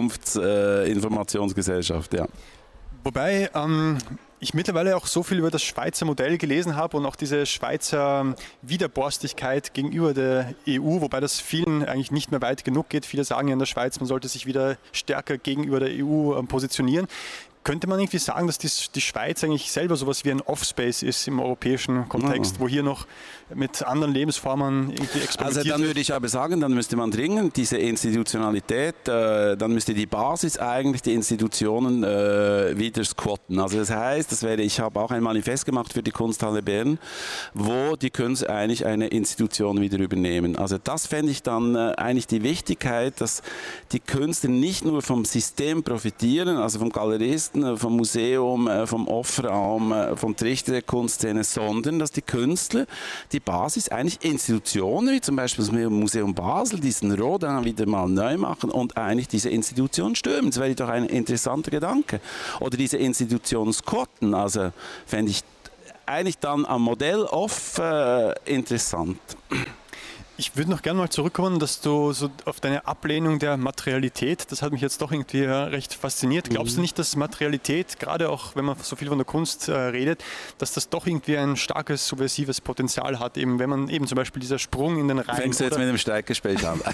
Zukunftsinformationsgesellschaft, äh, ja. Wobei ähm, ich mittlerweile auch so viel über das Schweizer Modell gelesen habe und auch diese Schweizer Widerborstigkeit gegenüber der E U, wobei das vielen eigentlich nicht mehr weit genug geht. Viele sagen ja in der Schweiz, man sollte sich wieder stärker gegenüber der E U positionieren. Könnte man irgendwie sagen, dass die, die Schweiz eigentlich selber sowas wie ein Offspace ist im europäischen Kontext, oh. wo hier noch mit anderen Lebensformen irgendwie experimentiert Also dann würde ich aber sagen, dann müsste man dringend diese Institutionalität, äh, dann müsste die Basis eigentlich die Institutionen äh, wieder squatten. Also das heißt, das wäre, ich habe auch ein Manifest gemacht für die Kunsthalle Bern, wo die Künstler eigentlich eine Institution wieder übernehmen. Also das fände ich dann äh, eigentlich die Wichtigkeit, dass die Künstler nicht nur vom System profitieren, also vom Galeristen, vom Museum, vom Offerraum, vom Trichter der Kunstszene, sondern dass die Künstler die Basis eigentlich Institutionen, wie zum Beispiel das Museum Basel, diesen Rodin wieder mal neu machen und eigentlich diese Institution stürmen. Das wäre doch ein interessanter Gedanke. Oder diese Institution squatten, also fände ich eigentlich dann am Modell off äh, interessant. Ich würde noch gerne mal zurückkommen, dass du so auf deine Ablehnung der Materialität, das hat mich jetzt doch irgendwie recht fasziniert. Glaubst mhm. du nicht, dass Materialität, gerade auch wenn man so viel von der Kunst äh, redet, dass das doch irgendwie ein starkes subversives Potenzial hat, eben wenn man eben zum Beispiel dieser Sprung in den Rhein... Fängst du jetzt mit dem Streitgespräch an?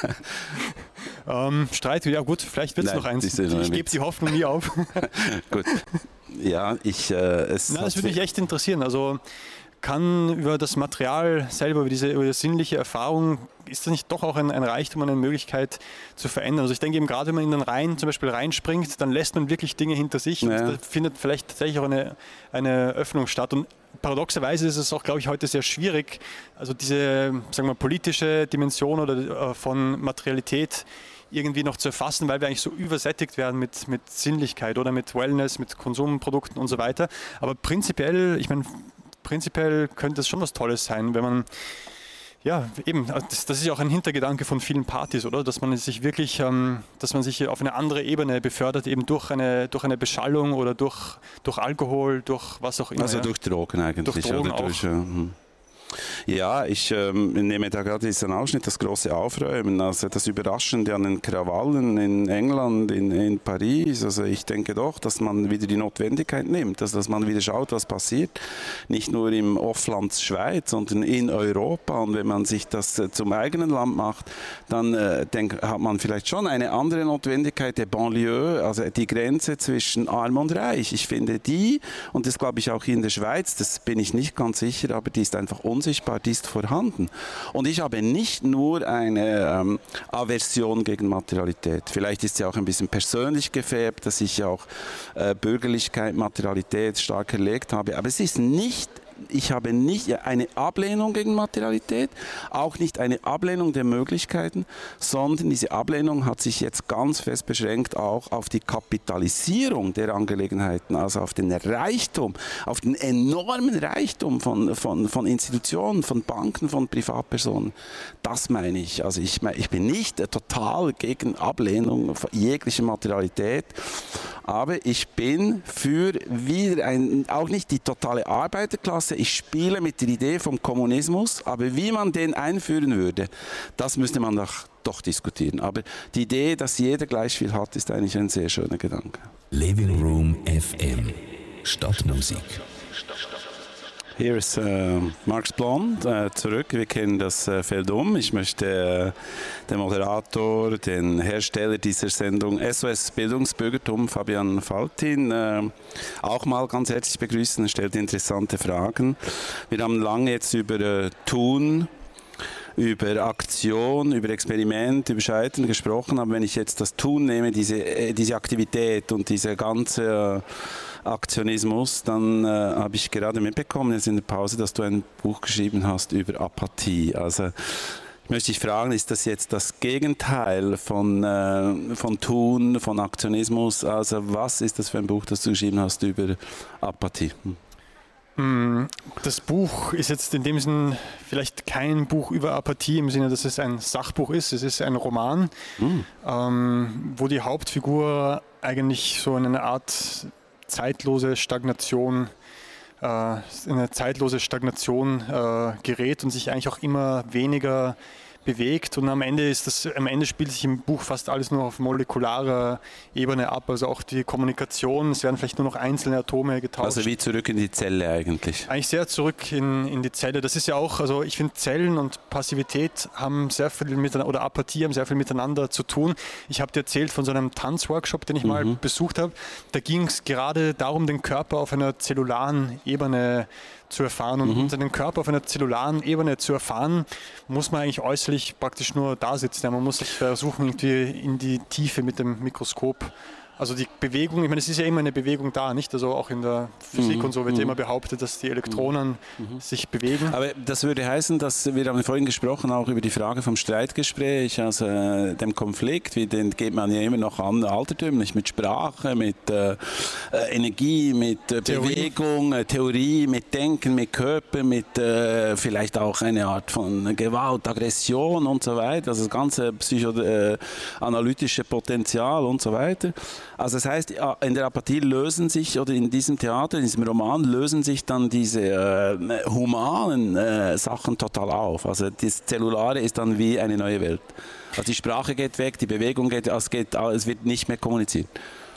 ähm, Streit, ja gut, vielleicht wird es noch eins. Ich, ich gebe die Hoffnung nie auf. Gut, ja, ich... Äh, es Na, das würde mich echt interessieren, also... Kann über das Material selber, über diese, über die sinnliche Erfahrung, ist das nicht doch auch ein, ein Reichtum und eine Möglichkeit zu verändern? Also ich denke eben gerade, wenn man in den Rhein zum Beispiel reinspringt, dann lässt man wirklich Dinge hinter sich ja. und da findet vielleicht tatsächlich auch eine, eine Öffnung statt. Und paradoxerweise ist es auch, glaube ich, heute sehr schwierig, also diese, sagen wir, politische Dimension oder äh, von Materialität irgendwie noch zu erfassen, weil wir eigentlich so übersättigt werden mit, mit Sinnlichkeit oder mit Wellness, mit Konsumprodukten und so weiter. Aber prinzipiell, ich meine, Prinzipiell könnte es schon was Tolles sein, wenn man, ja, eben, das, das ist ja auch ein Hintergedanke von vielen Partys, oder? Dass man sich wirklich, ähm, dass man sich auf eine andere Ebene befördert, eben durch eine, durch eine Beschallung oder durch, durch Alkohol, durch was auch immer. Also ja. durch Drogen eigentlich. Durch Drogen oder durch, auch. Ja, hm. Ja, ich ähm, nehme da gerade diesen Ausschnitt, das große Aufräumen, also das Überraschende an den Krawallen in England, in, in Paris. Also ich denke doch, dass man wieder die Notwendigkeit nimmt, also dass man wieder schaut, was passiert. Nicht nur im Offland Schweiz, sondern in Europa. Und wenn man sich das äh, zum eigenen Land macht, dann äh, denk, hat man vielleicht schon eine andere Notwendigkeit der Banlieue, also die Grenze zwischen Arm und Reich. Ich finde die, und das glaube ich auch in der Schweiz, das bin ich nicht ganz sicher, aber die ist einfach unsichtbar, die ist vorhanden. Und ich habe nicht nur eine ähm, Aversion gegen Materialität. Vielleicht ist sie auch ein bisschen persönlich gefärbt, dass ich ja auch äh, Bürgerlichkeit, Materialität stark erlegt habe. Aber es ist nicht Ich habe nicht eine Ablehnung gegen Materialität, auch nicht eine Ablehnung der Möglichkeiten, sondern diese Ablehnung hat sich jetzt ganz fest beschränkt auch auf die Kapitalisierung der Angelegenheiten, also auf den Reichtum, auf den enormen Reichtum von, von, von Institutionen, von Banken, von Privatpersonen. Das meine ich. Also ich, ich bin nicht total gegen Ablehnung jeglicher Materialität, aber ich bin für wieder ein, auch nicht die totale Arbeiterklasse. Ich spiele mit der Idee vom Kommunismus, aber wie man den einführen würde, das müsste man doch, doch diskutieren. Aber die Idee, dass jeder gleich viel hat, ist eigentlich ein sehr schöner Gedanke. Living Room F M. Stadtmusik. Hier ist äh, Markus Blond äh, zurück. Wir kennen das äh, Feld um. Ich möchte äh, den Moderator, den Hersteller dieser Sendung S O S Bildungsbürgertum, Fabian Faltin, äh, auch mal ganz herzlich begrüßen. Er stellt interessante Fragen. Wir haben lange jetzt über äh, Tun, über Aktion, über Experiment, über Scheitern gesprochen. Aber wenn ich jetzt das Tun nehme, diese, äh, diese Aktivität und diese ganze äh, Aktionismus, dann äh, habe ich gerade mitbekommen, jetzt in der Pause, dass du ein Buch geschrieben hast über Apathie. Also ich möchte dich fragen, ist das jetzt das Gegenteil von, äh, von Tun, von Aktionismus? Also was ist das für ein Buch, das du geschrieben hast über Apathie? Hm. Das Buch ist jetzt in dem Sinn vielleicht kein Buch über Apathie im Sinne, dass es ein Sachbuch ist. Es ist ein Roman, mhm. ähm, wo die Hauptfigur eigentlich so in eine Art zeitlose Stagnation, äh, eine zeitlose Stagnation äh, gerät und sich eigentlich auch immer weniger bewegt, und am Ende ist das, am Ende spielt sich im Buch fast alles nur auf molekularer Ebene ab, also auch die Kommunikation, es werden vielleicht nur noch einzelne Atome getauscht. Also wie zurück in die Zelle eigentlich? Eigentlich sehr zurück in, in die Zelle. Das ist ja auch, also ich finde, Zellen und Passivität haben sehr viel miteinander, oder Apathie haben sehr viel miteinander zu tun. Ich habe dir erzählt von so einem Tanzworkshop, den ich mhm. mal besucht habe. Da ging es gerade darum, den Körper auf einer zellularen Ebene zu erfahren, und mhm. um seinen Körper auf einer zellularen Ebene zu erfahren, muss man eigentlich äußerlich praktisch nur da sitzen. Man muss sich versuchen, irgendwie in die Tiefe mit dem Mikroskop. Also die Bewegung, ich meine, es ist ja immer eine Bewegung da, nicht? Also auch in der Physik mhm. und so wird mhm. immer behauptet, dass die Elektronen mhm. sich bewegen. Aber das würde heißen, dass wir haben vorhin gesprochen auch über die Frage vom Streitgespräch, also äh, dem Konflikt, wie den geht man ja immer noch an, altertümlich mit Sprache, mit äh, Energie, mit äh, Bewegung, äh, Theorie, mit Denken, mit Körper, mit äh, vielleicht auch eine Art von Gewalt, Aggression und so weiter, also das ganze psychoanalytische Potenzial und so weiter. Also das heißt, in der Apathie lösen sich, oder in diesem Theater, in diesem Roman, lösen sich dann diese äh, humanen äh, Sachen total auf. Also das Zellulare ist dann wie eine neue Welt. Also die Sprache geht weg, die Bewegung geht, es, geht, es wird nicht mehr kommuniziert.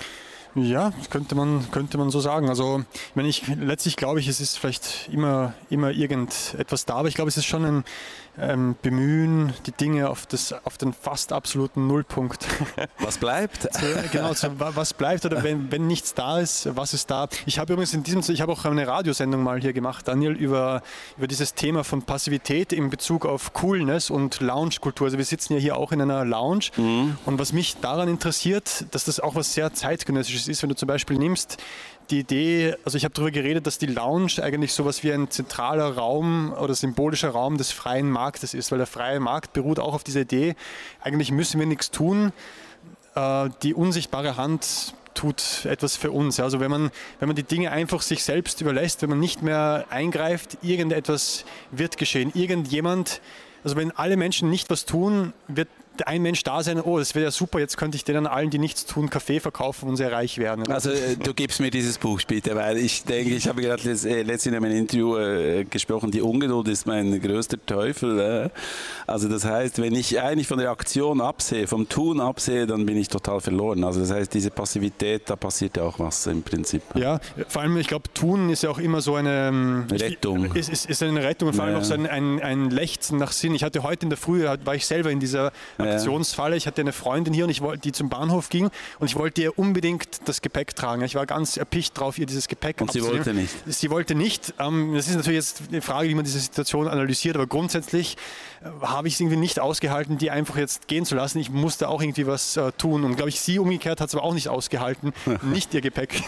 Ja, könnte man, könnte man so sagen. Also ich meine, ich, letztlich glaube ich, es ist vielleicht immer, immer irgendetwas da, aber ich glaube, es ist schon ein ähm, Bemühen, die Dinge auf, das, auf den fast absoluten Nullpunkt. Was bleibt? so, genau, so, was bleibt, oder wenn, wenn nichts da ist, was ist da? Ich habe übrigens in diesem, ich habe auch eine Radiosendung mal hier gemacht, Daniel, über, über dieses Thema von Passivität in Bezug auf Coolness und Lounge-Kultur. Also wir sitzen ja hier auch in einer Lounge, mhm. und was mich daran interessiert, dass das auch was sehr zeitgenössisches ist, wenn du zum Beispiel nimmst, die Idee, also ich habe darüber geredet, dass die Lounge eigentlich sowas wie ein zentraler Raum oder symbolischer Raum des freien Marktes ist, weil der freie Markt beruht auch auf dieser Idee, eigentlich müssen wir nichts tun, äh, die unsichtbare Hand tut etwas für uns. Also wenn man, wenn man die Dinge einfach sich selbst überlässt, wenn man nicht mehr eingreift, irgendetwas wird geschehen. Irgendjemand, also wenn alle Menschen nicht was tun, wird ein Mensch da sein, oh, das wäre ja super, jetzt könnte ich denen allen, die nichts tun, Kaffee verkaufen und sehr reich werden. Also du gibst mir dieses Buch bitte, weil ich denke, ich habe gerade letztens in einem Interview äh, gesprochen, die Ungeduld ist mein größter Teufel. Äh. Also das heißt, wenn ich eigentlich von der Aktion absehe, vom Tun absehe, dann bin ich total verloren. Also das heißt, diese Passivität, da passiert ja auch was im Prinzip. Ja, vor allem, ich glaube, Tun ist ja auch immer so eine Rettung. Ist, ist, ist eine Rettung und vor allem ja. auch so ein, ein, ein Lechzen nach Sinn. Ich hatte heute in der Früh, war ich selber in dieser Aktionsfalle. Ich hatte eine Freundin hier, und ich wollte, die zum Bahnhof ging, und ich wollte ihr unbedingt das Gepäck tragen. Ich war ganz erpicht drauf, ihr dieses Gepäck und abzunehmen. Sie wollte nicht? Sie wollte nicht. Das ist natürlich jetzt eine Frage, wie man diese Situation analysiert, aber grundsätzlich habe ich es irgendwie nicht ausgehalten, die einfach jetzt gehen zu lassen. Ich musste auch irgendwie was äh, tun, und glaube ich, sie umgekehrt hat es aber auch nicht ausgehalten, nicht ihr Gepäck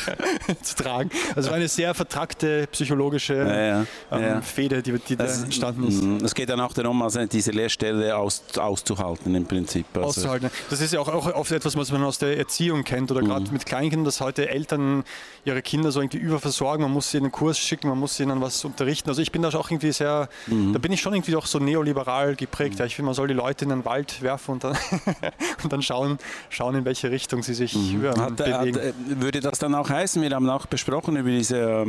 zu tragen. Also es war eine sehr vertrackte psychologische ja, ja. Ähm, ja. Fehde, die, die da entstanden ist. Es geht dann auch darum, also diese Leerstelle aus, auszuhalten im Prinzip. Also auszuhalten. Das ist ja auch, auch oft etwas, was man aus der Erziehung kennt, oder gerade mhm. mit Kleinkindern, dass heute Eltern ihre Kinder so irgendwie überversorgen, man muss sie in einen Kurs schicken, man muss ihnen was unterrichten. Also ich bin da auch irgendwie sehr, mhm. da bin ich schon irgendwie auch so neoliberal geprägt. Mhm. Ja, ich finde, man soll die Leute in den Wald werfen und dann, und dann schauen, schauen, in welche Richtung sie sich mhm. ja, hat, bewegen. Hat, würde das dann auch heißen, wir haben auch besprochen über diese,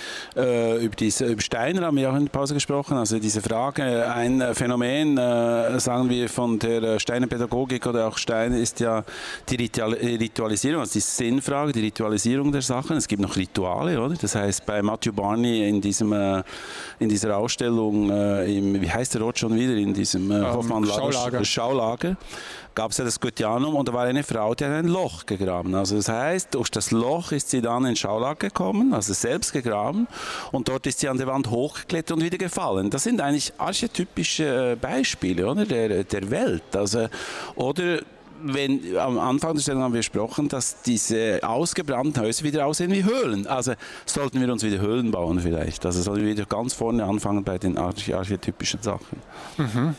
äh, über diese über Steiner haben wir auch in der Pause gesprochen, also diese Frage, ein Phänomen, äh, sagen wir, von der Steinepädagogik oder auch Steine ist ja die Ritualisierung, also die Sinnfrage, die Ritualisierung der Sachen. Es gibt noch Rituale, oder? Das heißt, bei Matthew Barney in, diesem, in dieser Ausstellung, im, wie heißt der Ort schon wieder, in diesem ähm, Hoffmann Schaulager, Schaulager gab es ja das Goetheanum und da war eine Frau, die hat ein Loch gegraben. Also das heißt, durch das Loch ist sie dann ins Schaulager gekommen, also selbst gegraben, und dort ist sie an der Wand hochgeklettert und wieder gefallen. Das sind eigentlich archetypische Beispiele, oder, der, der Welt. Also, oder wenn, am Anfang der Sendung haben wir gesprochen, dass diese ausgebrannten Häuser wieder aussehen wie Höhlen. Also sollten wir uns wieder Höhlen bauen vielleicht. Also sollten wir wieder ganz vorne anfangen bei den archetypischen Sachen. Mhm.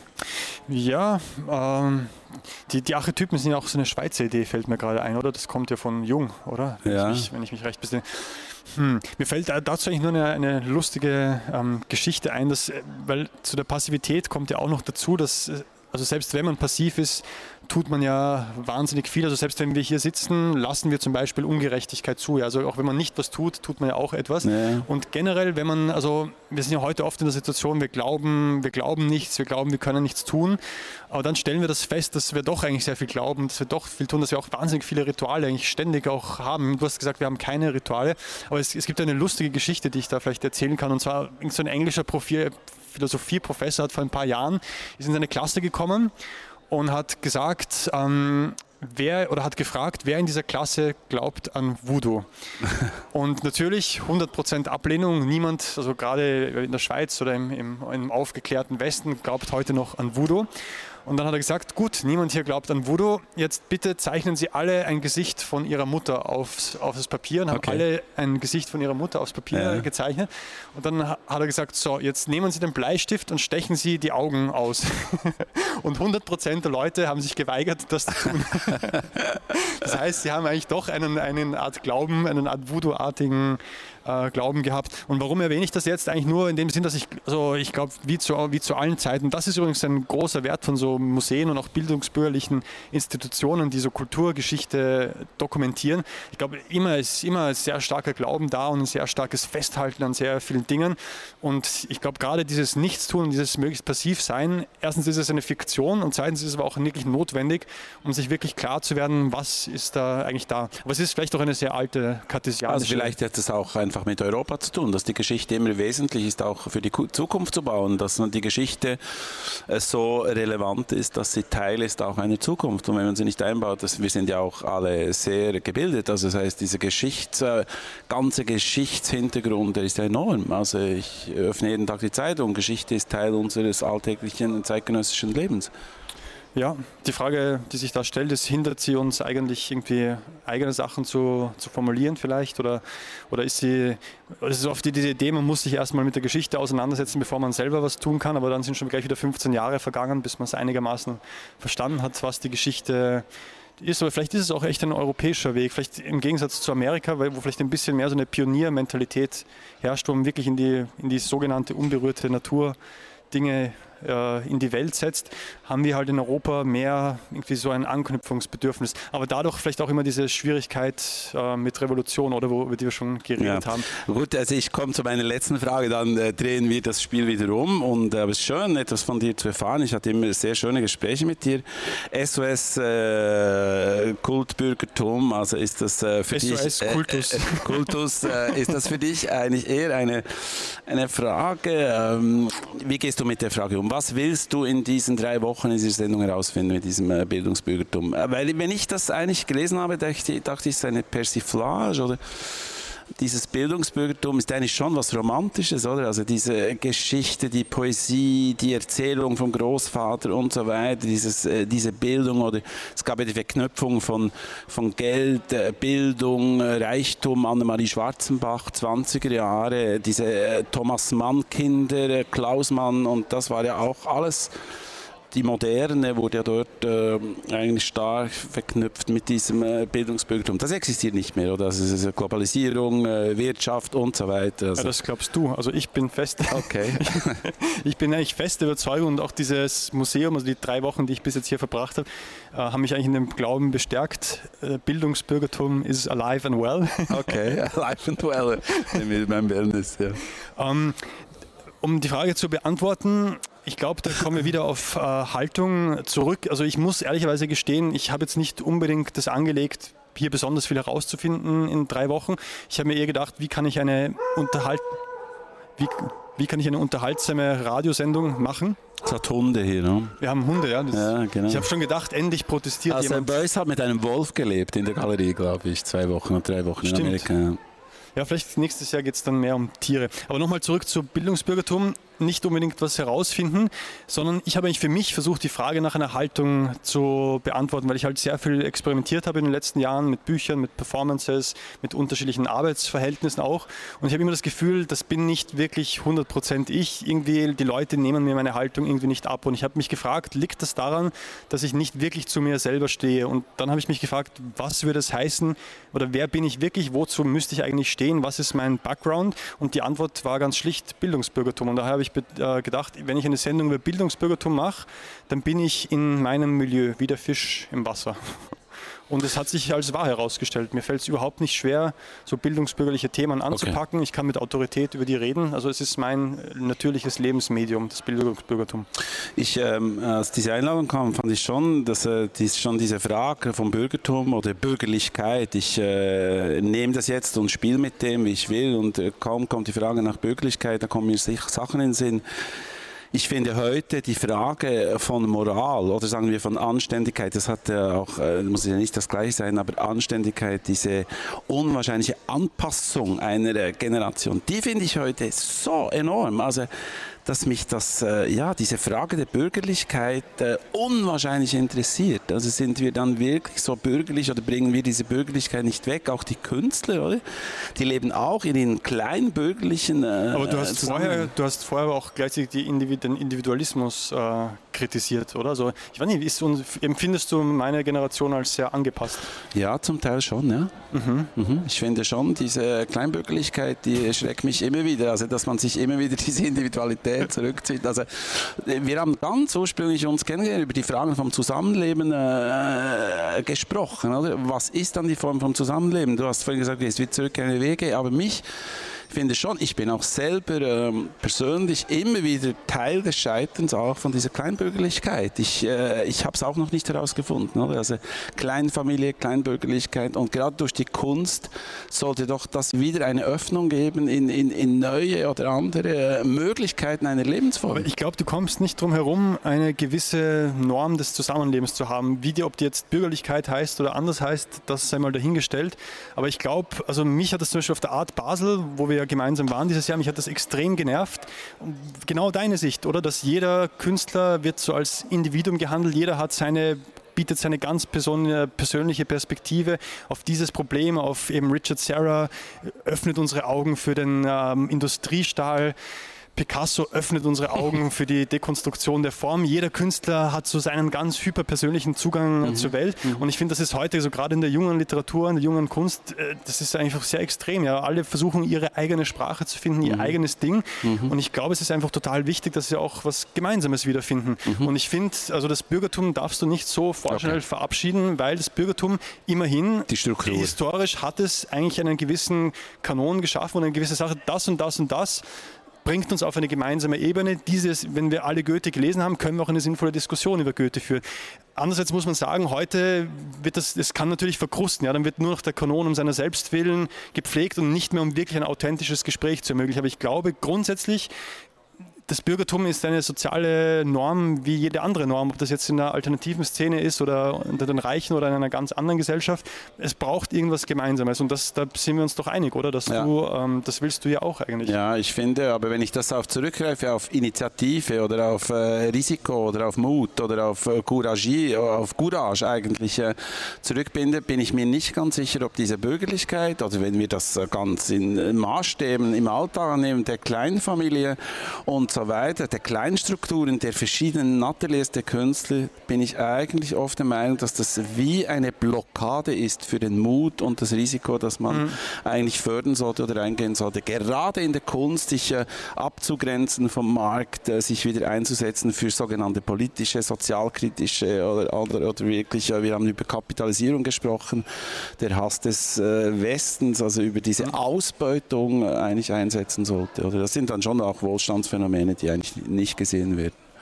Ja, ähm, die, die Archetypen sind ja auch so eine Schweizer Idee, fällt mir gerade ein, oder? Das kommt ja von Jung, oder? Wenn, ja. ich, mich, wenn ich mich recht besinne. Hm. Mir fällt dazu eigentlich nur eine, eine lustige ähm, Geschichte ein, dass, weil zu der Passivität kommt ja auch noch dazu, dass, also selbst wenn man passiv ist, tut man ja wahnsinnig viel. Also selbst wenn wir hier sitzen, lassen wir zum Beispiel Ungerechtigkeit zu. Also auch wenn man nicht was tut, tut man ja auch etwas. Ja. Und generell, wenn man, also wir sind ja heute oft in der Situation, wir glauben, wir glauben nichts, wir glauben, wir können nichts tun. Aber dann stellen wir das fest, dass wir doch eigentlich sehr viel glauben, dass wir doch viel tun, dass wir auch wahnsinnig viele Rituale eigentlich ständig auch haben. Du hast gesagt, wir haben keine Rituale, aber es, es gibt eine lustige Geschichte, die ich da vielleicht erzählen kann. Und zwar so ein englischer Profil, Philosophieprofessor hat vor ein paar Jahren, ist in seine Klasse gekommen und hat gesagt, ähm, wer oder hat gefragt, wer in dieser Klasse glaubt an Voodoo. Und natürlich hundert Prozent Ablehnung. Niemand, also gerade in der Schweiz oder im, im, im aufgeklärten Westen, glaubt heute noch an Voodoo. Und dann hat er gesagt, gut, niemand hier glaubt an Voodoo, jetzt bitte zeichnen Sie alle ein Gesicht von Ihrer Mutter aufs, auf das Papier und haben okay. alle ein Gesicht von ihrer Mutter aufs Papier ja. gezeichnet. Und dann hat er gesagt, so, jetzt nehmen Sie den Bleistift und stechen Sie die Augen aus. Und hundert Prozent der Leute haben sich geweigert, das zu tun. Das heißt, sie haben eigentlich doch einen, einen Art Glauben, einen Art Voodoo-artigen äh, Glauben gehabt. Und warum erwähne ich das jetzt? Eigentlich nur in dem Sinn, dass ich, also ich glaube, wie zu, wie zu allen Zeiten, das ist übrigens ein großer Wert von so Museen und auch bildungsbürgerlichen Institutionen, die so Kulturgeschichte dokumentieren. Ich glaube, immer ist immer ein sehr starker Glauben da und ein sehr starkes Festhalten an sehr vielen Dingen. Und ich glaube, gerade dieses Nichtstun, dieses möglichst passiv sein, erstens ist es eine Fiktion und zweitens ist es aber auch wirklich notwendig, um sich wirklich klar zu werden, was ist da eigentlich da. Aber es ist vielleicht auch eine sehr alte kartesianische... Also vielleicht hat es auch einfach mit Europa zu tun, dass die Geschichte immer wesentlich ist, auch für die Zukunft zu bauen, dass die Geschichte so relevant ist, dass sie Teil ist auch einer Zukunft. Und wenn man sie nicht einbaut, das, wir sind ja auch alle sehr gebildet, also das heißt, dieser Geschichts, ganze Geschichtshintergrund, der ist ja enorm. Also ich öffne jeden Tag die Zeitung, Geschichte ist Teil unseres alltäglichen zeitgenössischen Lebens. Ja, die Frage, die sich da stellt, ist, hindert sie uns eigentlich irgendwie eigene Sachen zu, zu formulieren vielleicht? Oder, oder ist sie, es ist oft diese Idee, man muss sich erstmal mit der Geschichte auseinandersetzen, bevor man selber was tun kann, aber dann sind schon gleich wieder fünfzehn Jahre vergangen, bis man es einigermaßen verstanden hat, was die Geschichte ist. Aber vielleicht ist es auch echt ein europäischer Weg, vielleicht im Gegensatz zu Amerika, wo vielleicht ein bisschen mehr so eine Pioniermentalität herrscht, wo man wirklich in die, in die sogenannte unberührte Natur Dinge in die Welt setzt, haben wir halt in Europa mehr irgendwie so ein Anknüpfungsbedürfnis. Aber dadurch vielleicht auch immer diese Schwierigkeit äh, mit Revolution, oder wo, über die wir schon geredet ja. haben. Gut, also ich komme zu meiner letzten Frage, dann äh, drehen wir das Spiel wieder um. Und äh, es ist schön, etwas von dir zu erfahren. Ich hatte immer sehr schöne Gespräche mit dir. S O S äh, Kultbürgertum, also ist das äh, für S O S dich... Kultus. Äh, äh, Kultus, äh, ist das für dich eigentlich eher eine, eine Frage, ähm, wie gehst du mit der Frage um? Was willst du in diesen drei Wochen in dieser Sendung herausfinden mit diesem äh, Bildungsbürgertum? Äh, weil, wenn ich das eigentlich gelesen habe, dachte, dachte ich, es ist eine Persiflage oder dieses Bildungsbürgertum ist eigentlich schon was Romantisches, oder? Also diese Geschichte, die Poesie, die Erzählung vom Großvater und so weiter, dieses, äh, diese Bildung, oder es gab ja die Verknüpfung von, von Geld, äh, Bildung, äh, Reichtum, Annemarie Schwarzenbach, zwanziger Jahre, diese äh, Thomas Mann Kinder, äh, Klaus Mann, und das war ja auch alles. Die Moderne wurde ja dort äh, eigentlich stark verknüpft mit diesem äh, Bildungsbürgertum. Das existiert nicht mehr, oder? Also es ist Globalisierung, äh, Wirtschaft und so weiter. Also ja, das glaubst du. Also ich bin fest. Okay. ich bin eigentlich feste Überzeugung, und auch dieses Museum, also die drei Wochen, die ich bis jetzt hier verbracht habe, äh, haben mich eigentlich in dem Glauben bestärkt. Äh, Bildungsbürgertum is alive and well. Okay, alive and well. Mit meinem Wellness, ja. Um, um die Frage zu beantworten, Ich glaube, da kommen wir wieder auf äh, Haltung zurück. Also ich muss ehrlicherweise gestehen, ich habe jetzt nicht unbedingt das angelegt, hier besonders viel herauszufinden in drei Wochen. Ich habe mir eher gedacht, wie kann ich eine Unterhalt wie, wie kann ich eine unterhaltsame Radiosendung machen? Es hat Hunde hier, ne? Wir haben Hunde, ja. Das, ja genau. Ich habe schon gedacht, endlich protestiert also jemand. Also Beuys hat mit einem Wolf gelebt in der Galerie, glaube ich, zwei Wochen oder drei Wochen Stimmt. in Amerika. Ja. Ja, vielleicht nächstes Jahr geht es dann mehr um Tiere. Aber nochmal zurück zu Bildungsbürgertum. Nicht unbedingt was herausfinden, sondern ich habe eigentlich für mich versucht, die Frage nach einer Haltung zu beantworten, weil ich halt sehr viel experimentiert habe in den letzten Jahren mit Büchern, mit Performances, mit unterschiedlichen Arbeitsverhältnissen auch. Und ich habe immer das Gefühl, das bin nicht wirklich hundert Prozent ich. Irgendwie, die Leute nehmen mir meine Haltung irgendwie nicht ab. Und ich habe mich gefragt, liegt das daran, dass ich nicht wirklich zu mir selber stehe? Und dann habe ich mich gefragt, was würde es heißen oder wer bin ich wirklich, wozu müsste ich eigentlich stehen, was ist mein Background? Und die Antwort war ganz schlicht Bildungsbürgertum. Und daher habe ich gedacht, wenn ich eine Sendung über Bildungsbürgertum mache, dann bin ich in meinem Milieu wie der Fisch im Wasser. Und es hat sich als wahr herausgestellt. Mir fällt es überhaupt nicht schwer, so bildungsbürgerliche Themen anzupacken. Okay. Ich kann mit Autorität über die reden. Also es ist mein natürliches Lebensmedium, das Bildungsbürgertum. Ich, ähm, als diese Einladung kam, fand ich schon, dass äh, dies, schon diese Frage vom Bürgertum oder Bürgerlichkeit, ich äh, nehme das jetzt und spiele mit dem, wie ich will. Und äh, kaum kommt die Frage nach Bürgerlichkeit, da kommen mir Sachen in den Sinn. Ich finde heute die Frage von Moral oder sagen wir von Anständigkeit, das hat ja auch, muss ja nicht das Gleiche sein, aber Anständigkeit, diese unwahrscheinliche Anpassung einer Generation, die finde ich heute so enorm. Also dass mich das, äh, ja, diese Frage der Bürgerlichkeit äh, unwahrscheinlich interessiert. Also sind wir dann wirklich so bürgerlich oder bringen wir diese Bürgerlichkeit nicht weg? Auch die Künstler, oder? Die leben auch in den kleinbürgerlichen... Äh, aber du hast, vorher, du hast vorher auch gleichzeitig die Individ- den Individualismus äh, kritisiert, oder? Also, ich weiß nicht, ist, empfindest du meine Generation als sehr angepasst? Ja, zum Teil schon, ja. Mhm. Mhm. Ich finde schon, diese Kleinbürgerlichkeit, die schreckt mich immer wieder. Also, dass man sich immer wieder diese Individualität zurückzieht. Also, wir haben ganz ursprünglich uns kennengelernt über die Fragen vom Zusammenleben äh, gesprochen. Oder? Was ist dann die Form vom Zusammenleben? Du hast vorhin gesagt, es wird zurück eine W G, aber mich Ich finde schon, ich bin auch selber ähm, persönlich immer wieder Teil des Scheiterns auch von dieser Kleinbürgerlichkeit. Ich, äh, ich habe es auch noch nicht herausgefunden. Oder? Also Kleinfamilie, Kleinbürgerlichkeit und gerade durch die Kunst sollte doch das wieder eine Öffnung geben in, in, in neue oder andere Möglichkeiten einer Lebensform. Aber ich glaube, du kommst nicht drum herum, eine gewisse Norm des Zusammenlebens zu haben. Wie die, ob die jetzt Bürgerlichkeit heißt oder anders heißt, das sei mal dahingestellt. Aber ich glaube, also mich hat das zum Beispiel auf der Art Basel, wo wir ja gemeinsam waren dieses Jahr, mich hat das extrem genervt. Genau deine Sicht, oder? Dass jeder Künstler wird so als Individuum gehandelt, jeder hat seine, bietet seine ganz persönliche Perspektive auf dieses Problem, auf eben Richard Serra, öffnet unsere Augen für den ähm, Industriestahl. Picasso öffnet unsere Augen für die Dekonstruktion der Form. Jeder Künstler hat so seinen ganz hyperpersönlichen Zugang mhm. zur Welt. Mhm. Und ich finde, das ist heute so gerade in der jungen Literatur, in der jungen Kunst, das ist einfach sehr extrem. Ja. Alle versuchen, ihre eigene Sprache zu finden, ihr mhm. eigenes Ding. Mhm. Und ich glaube, es ist einfach total wichtig, dass sie auch was Gemeinsames wiederfinden. Mhm. Und ich finde, also das Bürgertum darfst du nicht so vorschnell okay. verabschieden, weil das Bürgertum immerhin, die Struktur. Historisch hat es eigentlich einen gewissen Kanon geschaffen und eine gewisse Sache, das und das und das bringt uns auf eine gemeinsame Ebene. Dieses, wenn wir alle Goethe gelesen haben, können wir auch eine sinnvolle Diskussion über Goethe führen. Andererseits muss man sagen, heute wird das, das kann natürlich verkrusten. Ja, dann wird nur noch der Kanon um seiner selbst willen gepflegt und nicht mehr um wirklich ein authentisches Gespräch zu ermöglichen. Aber ich glaube grundsätzlich, das Bürgertum ist eine soziale Norm wie jede andere Norm, ob das jetzt in der alternativen Szene ist oder unter den Reichen oder in einer ganz anderen Gesellschaft. Es braucht irgendwas Gemeinsames und das, da sind wir uns doch einig, oder? Dass ja. du, ähm, das willst du ja auch eigentlich. Ja, ich finde, aber wenn ich das auf zurückgreife, auf Initiative oder auf äh, Risiko oder auf Mut oder auf äh, Courage, auf Courage eigentlich äh, zurückbinde, bin ich mir nicht ganz sicher, ob diese Bürgerlichkeit, also wenn wir das äh, ganz in Maßstäben im Alltag nehmen, der Kleinfamilie und so weiter, der Kleinstrukturen der verschiedenen Ateliers der Künstler, bin ich eigentlich oft der Meinung, dass das wie eine Blockade ist für den Mut und das Risiko, das man mhm. eigentlich fördern sollte oder eingehen sollte. Gerade in der Kunst, sich äh, abzugrenzen vom Markt, äh, sich wieder einzusetzen für sogenannte politische, sozialkritische oder, oder, oder wirklich, äh, wir haben über Kapitalisierung gesprochen, der Hass des äh, Westens, also über diese Ausbeutung äh, eigentlich einsetzen sollte. Oder das sind dann schon auch Wohlstandsphänomene, die eigentlich nicht gesehen werden.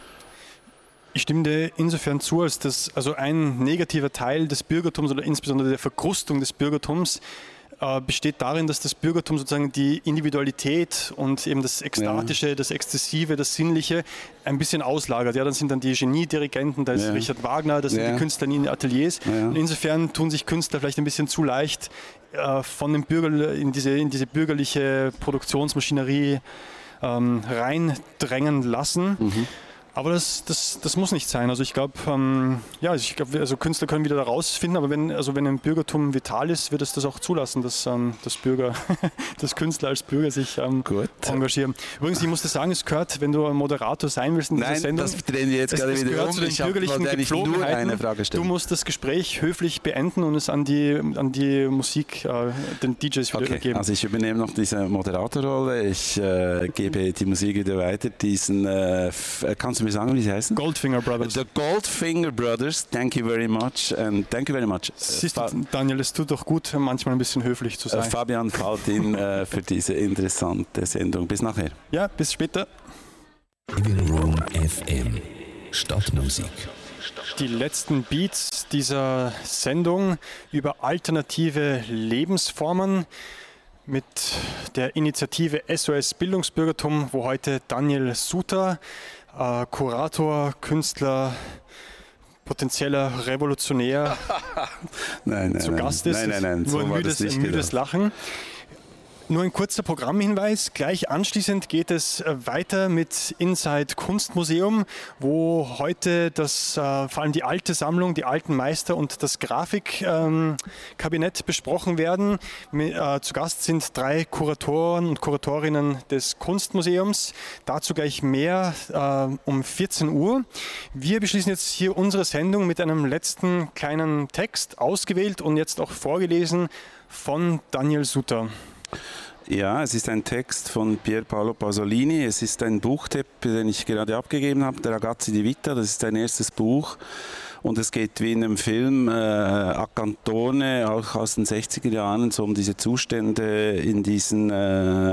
Ich stimme dir insofern zu, als dass also ein negativer Teil des Bürgertums oder insbesondere der Verkrustung des Bürgertums äh, besteht darin, dass das Bürgertum sozusagen die Individualität und eben das Ekstatische, ja. das Exzessive, das Sinnliche ein bisschen auslagert. Ja, dann sind dann die Geniedirigenten, da ist ja. Richard Wagner, das sind ja. die Künstler in den Ateliers. Ja. Und insofern tun sich Künstler vielleicht ein bisschen zu leicht äh, von dem Bürger in diese, in diese bürgerliche Produktionsmaschinerie ähm, reindrängen lassen. Mhm. Aber das, das, das muss nicht sein. Also ich glaube, ähm, ja, ich glaub, also Künstler können wieder da rausfinden, aber wenn, also wenn ein Bürgertum vital ist, wird es das auch zulassen, dass, ähm, dass Bürger, dass Künstler als Bürger sich ähm, engagieren. Übrigens, ich muss das sagen, es gehört, wenn du ein Moderator sein willst in dieser Nein, Sendung, das drehen wir jetzt es, gerade es wieder gehört um. zu den ich bürgerlichen nur eine Frage stellen. Du musst das Gespräch höflich beenden und es an die, an die Musik, äh, den D Js wieder okay, übergeben. Also ich übernehme noch diese Moderatorrolle. Ich äh, gebe die Musik wieder weiter. Diesen, äh, kannst du mir sagen, wie sie heißen? Goldfinger Brothers. The Goldfinger Brothers, thank you very much. And thank you very much. Siehst du, Daniel, es tut doch gut, manchmal ein bisschen höflich zu sein. Fabian Faltin äh, für diese interessante Sendung. Bis nachher. Ja, bis später. Living Room F M. Stadtmusik. Die letzten Beats dieser Sendung über alternative Lebensformen mit der Initiative S O S Bildungsbürgertum, wo heute Daniel Suter, Äh, Kurator, Künstler, potenzieller Revolutionär nein, nein, zu Gast ist. Nein, nein, nein, Nur so ein müdes, ein müdes Lachen. Nur ein kurzer Programmhinweis. Gleich anschließend geht es weiter mit Inside Kunstmuseum, wo heute das, äh, vor allem die alte Sammlung, die alten Meister und das Grafikkabinett ähm, besprochen werden. Mit, äh, zu Gast sind drei Kuratoren und Kuratorinnen des Kunstmuseums. Dazu gleich mehr äh, um vierzehn Uhr. Wir beschließen jetzt hier unsere Sendung mit einem letzten kleinen Text, ausgewählt und jetzt auch vorgelesen von Daniel Suter. Ja, es ist ein Text von Pier Paolo Pasolini. Es ist ein Buchtipp, den ich gerade abgegeben habe, der Ragazzi di Vita. Das ist sein erstes Buch. Und es geht wie in einem Film äh, Acantone, auch aus den sechziger Jahren, so um diese Zustände in diesen äh,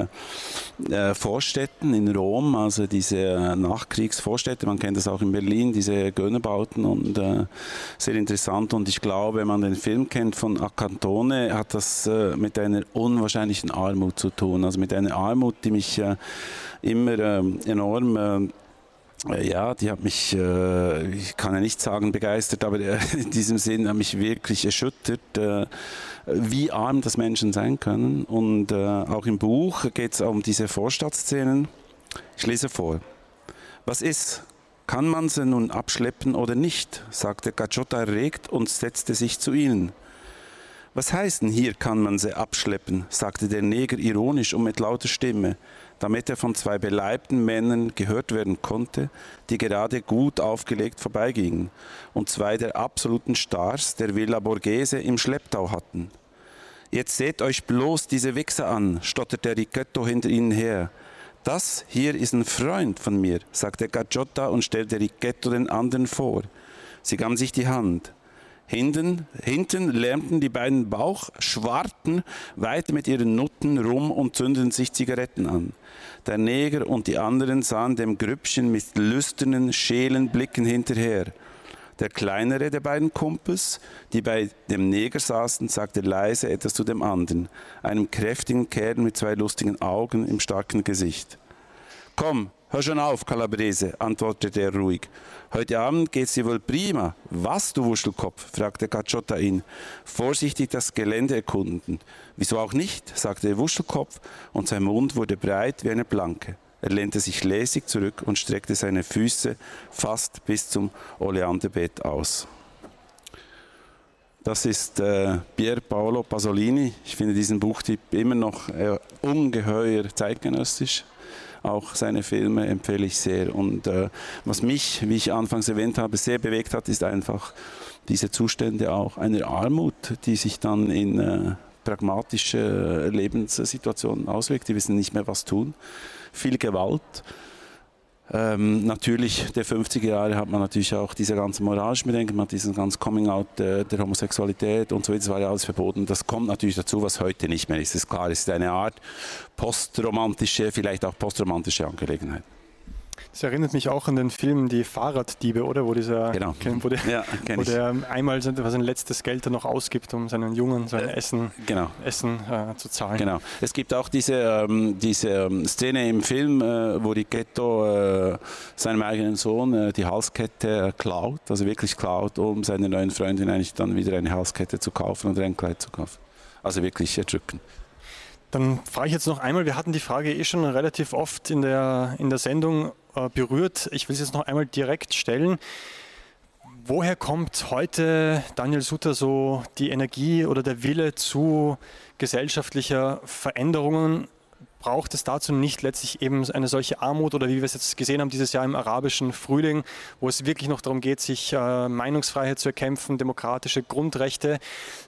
äh, Vorstädten in Rom, also diese Nachkriegsvorstädte, man kennt das auch in Berlin, diese Gönnerbauten, und äh, sehr interessant. Und ich glaube, wenn man den Film kennt von Acantone, hat das äh, mit einer unwahrscheinlichen Armut zu tun, also mit einer Armut, die mich äh, immer äh, enorm äh, Ja, die hat mich, äh, ich kann ja nicht sagen begeistert, aber in diesem Sinn hat mich wirklich erschüttert, äh, wie arm das Menschen sein können. Und äh, auch im Buch geht es um diese Vorstadtszenen. Ich lese vor. Was ist? Kann man sie nun abschleppen oder nicht? Sagte Cacciotta erregt und setzte sich zu ihnen. Was heißt denn, hier kann man sie abschleppen? Sagte der Neger ironisch und mit lauter Stimme, damit er von zwei beleibten Männern gehört werden konnte, die gerade gut aufgelegt vorbeigingen und zwei der absoluten Stars der Villa Borghese im Schlepptau hatten. Jetzt seht euch bloß diese Wichser an, stotterte Ricchetto hinter ihnen her. Das hier ist ein Freund von mir, sagte Cacciotta und stellte Ricchetto den anderen vor. Sie gaben sich die Hand. Hinten, hinten lärmten die beiden Bauchschwarten weiter mit ihren Nutten rum und zündeten sich Zigaretten an. Der Neger und die anderen sahen dem Grüppchen mit lüsternen, schälen Blicken hinterher. Der kleinere der beiden Kumpels, die bei dem Neger saßen, sagte leise etwas zu dem anderen, einem kräftigen Kerl mit zwei lustigen Augen im starken Gesicht. »Komm, hör schon auf, Calabrese«, antwortete er ruhig. »Heute Abend geht's dir wohl prima.« »Was, du Wuschelkopf?« fragte Cacciotta ihn, vorsichtig das Gelände erkundend. »Wieso auch nicht?«, sagte der Wuschelkopf, und sein Mund wurde breit wie eine Planke. Er lehnte sich lässig zurück und streckte seine Füße fast bis zum Oleanderbett aus. Das ist äh, Pier Paolo Pasolini. Ich finde diesen Buchtipp immer noch äh, ungeheuer zeitgenössisch. Auch seine Filme empfehle ich sehr. Und äh, was mich, wie ich anfangs erwähnt habe, sehr bewegt hat, ist einfach diese Zustände auch einer Armut, die sich dann in äh, pragmatische Lebenssituationen auswirkt. Die wissen nicht mehr, was tun. Viel Gewalt. Ähm, natürlich, der fünfziger Jahre hat man natürlich auch diese ganzen moralischen Bedenken, man hat diesen ganzen Coming-out äh, der Homosexualität und so weiter, das war ja alles verboten. Das kommt natürlich dazu, was heute nicht mehr ist. Es ist klar, es ist eine Art postromantische, vielleicht auch postromantische Angelegenheit. Das erinnert mich auch an den Film Die Fahrraddiebe, oder? Wo dieser, genau. wo der, ja, wo der einmal sein, sein letztes Geld dann noch ausgibt, um seinen Jungen sein Essen, genau. Essen äh, zu zahlen. Genau. Es gibt auch diese, ähm, diese ähm, Szene im Film, äh, wo Ricchetto äh, seinem eigenen Sohn äh, die Halskette äh, klaut, also wirklich klaut, um seiner neuen Freundin eigentlich dann wieder eine Halskette zu kaufen oder ein Kleid zu kaufen. Also wirklich erdrückend. Dann frage ich jetzt noch einmal, wir hatten die Frage eh schon relativ oft in der, in der Sendung äh, berührt. Ich will sie jetzt noch einmal direkt stellen. Woher kommt heute, Daniel Suter, so die Energie oder der Wille zu gesellschaftlicher Veränderungen? Braucht es dazu nicht letztlich eben eine solche Armut oder wie wir es jetzt gesehen haben dieses Jahr im arabischen Frühling, wo es wirklich noch darum geht, sich äh, Meinungsfreiheit zu erkämpfen, demokratische Grundrechte?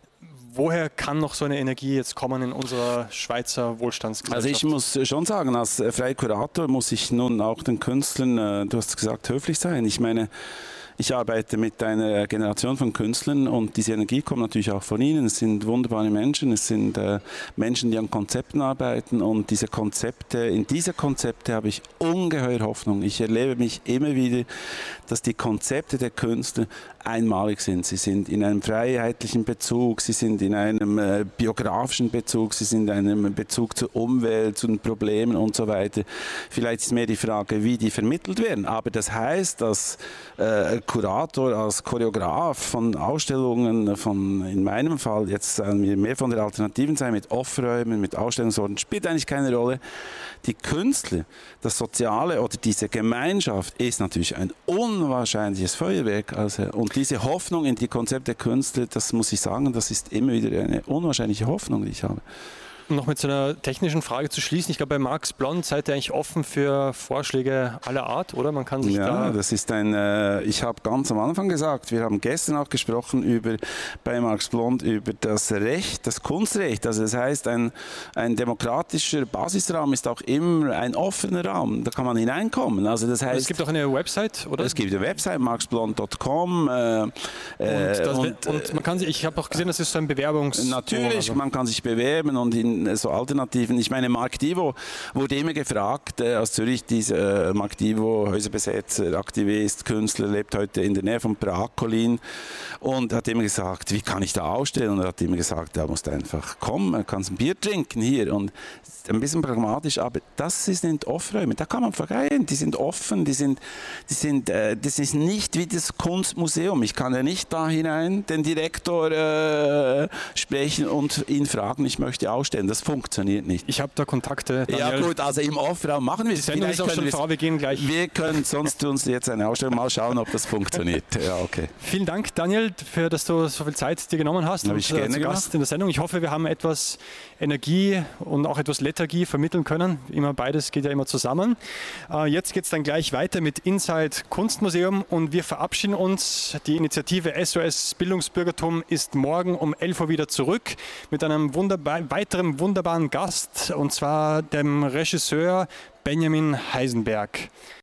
Woher kann noch so eine Energie jetzt kommen in unserer Schweizer Wohlstandsgesellschaft? Also ich muss schon sagen, als freier Kurator muss ich nun auch den Künstlern, du hast gesagt, höflich sein. Ich meine, ich arbeite mit einer Generation von Künstlern und diese Energie kommt natürlich auch von ihnen. Es sind wunderbare Menschen, es sind äh, Menschen, die an Konzepten arbeiten und diese Konzepte, in diese Konzepte habe ich ungeheuer Hoffnung. Ich erlebe mich immer wieder, dass die Konzepte der Künstler einmalig sind. Sie sind in einem freiheitlichen Bezug, sie sind in einem äh, biografischen Bezug, sie sind in einem Bezug zur Umwelt, zu den Problemen und so weiter. Vielleicht ist mehr die Frage, wie die vermittelt werden. Aber das heißt, dass äh, Kurator, als Choreograf von Ausstellungen, von, in meinem Fall jetzt sagen wir mehr von der alternativen Seite mit Off-Räumen, mit Ausstellungsorten, spielt eigentlich keine Rolle. Die Künstler, das Soziale oder diese Gemeinschaft ist natürlich ein unwahrscheinliches Feuerwerk. Also, und diese Hoffnung in die Konzepte der Künstler, das muss ich sagen, das ist immer wieder eine unwahrscheinliche Hoffnung, die ich habe. Um noch mit so einer technischen Frage zu schließen, ich glaube, bei Marx Blond seid ihr eigentlich offen für Vorschläge aller Art, oder? Man kann sich ja, da... das ist ein, äh, ich habe ganz am Anfang gesagt, wir haben gestern auch gesprochen über, bei Marx Blond über das Recht, das Kunstrecht. Also das heißt, ein, ein demokratischer Basisraum ist auch immer ein offener Raum, da kann man hineinkommen. Also das heißt, es gibt auch eine Website, oder? Es gibt eine Website, marx blond punkt com. Äh, und, das, und, und man kann sich, ich habe auch gesehen, das ist so ein Bewerbungs... Natürlich, also. man kann sich bewerben und in so Alternativen. Ich meine, Marc Divo wurde immer gefragt, äh, aus Zürich, dieser äh, Marc Divo, Häuserbesetzer, Aktivist, Künstler, lebt heute in der Nähe von Prag-Kolin und hat immer gesagt, wie kann ich da ausstellen? Und er hat immer gesagt, da musst du einfach kommen, kannst ein Bier trinken hier und ein bisschen pragmatisch, aber das sind Off-Räume, da kann man vergehen, die sind offen, die sind, die sind, äh, das ist nicht wie das Kunstmuseum. Ich kann ja nicht da hinein den Direktor äh, sprechen und ihn fragen, ich möchte ausstellen. Das funktioniert nicht. Ich habe da Kontakte. Daniel. Ja gut, also im Off-Raum machen wir es. Die Sendung ist auch schon vor, wir gehen gleich. Wir können sonst uns jetzt eine Ausstellung mal schauen, ob das funktioniert. Ja, okay. Vielen Dank, Daniel, für dass du so viel Zeit dir genommen hast Hab und ich äh, gerne zu Gast gemacht. in der Sendung. Ich hoffe, wir haben etwas Energie und auch etwas Lethargie vermitteln können. Immer beides geht ja immer zusammen. Äh, jetzt geht es dann gleich weiter mit Inside Kunstmuseum und wir verabschieden uns. Die Initiative S O S Bildungsbürgertum ist morgen um elf Uhr wieder zurück mit einem wunderbar, weiteren wunderbaren Gast und zwar dem Regisseur Benjamin Heisenberg.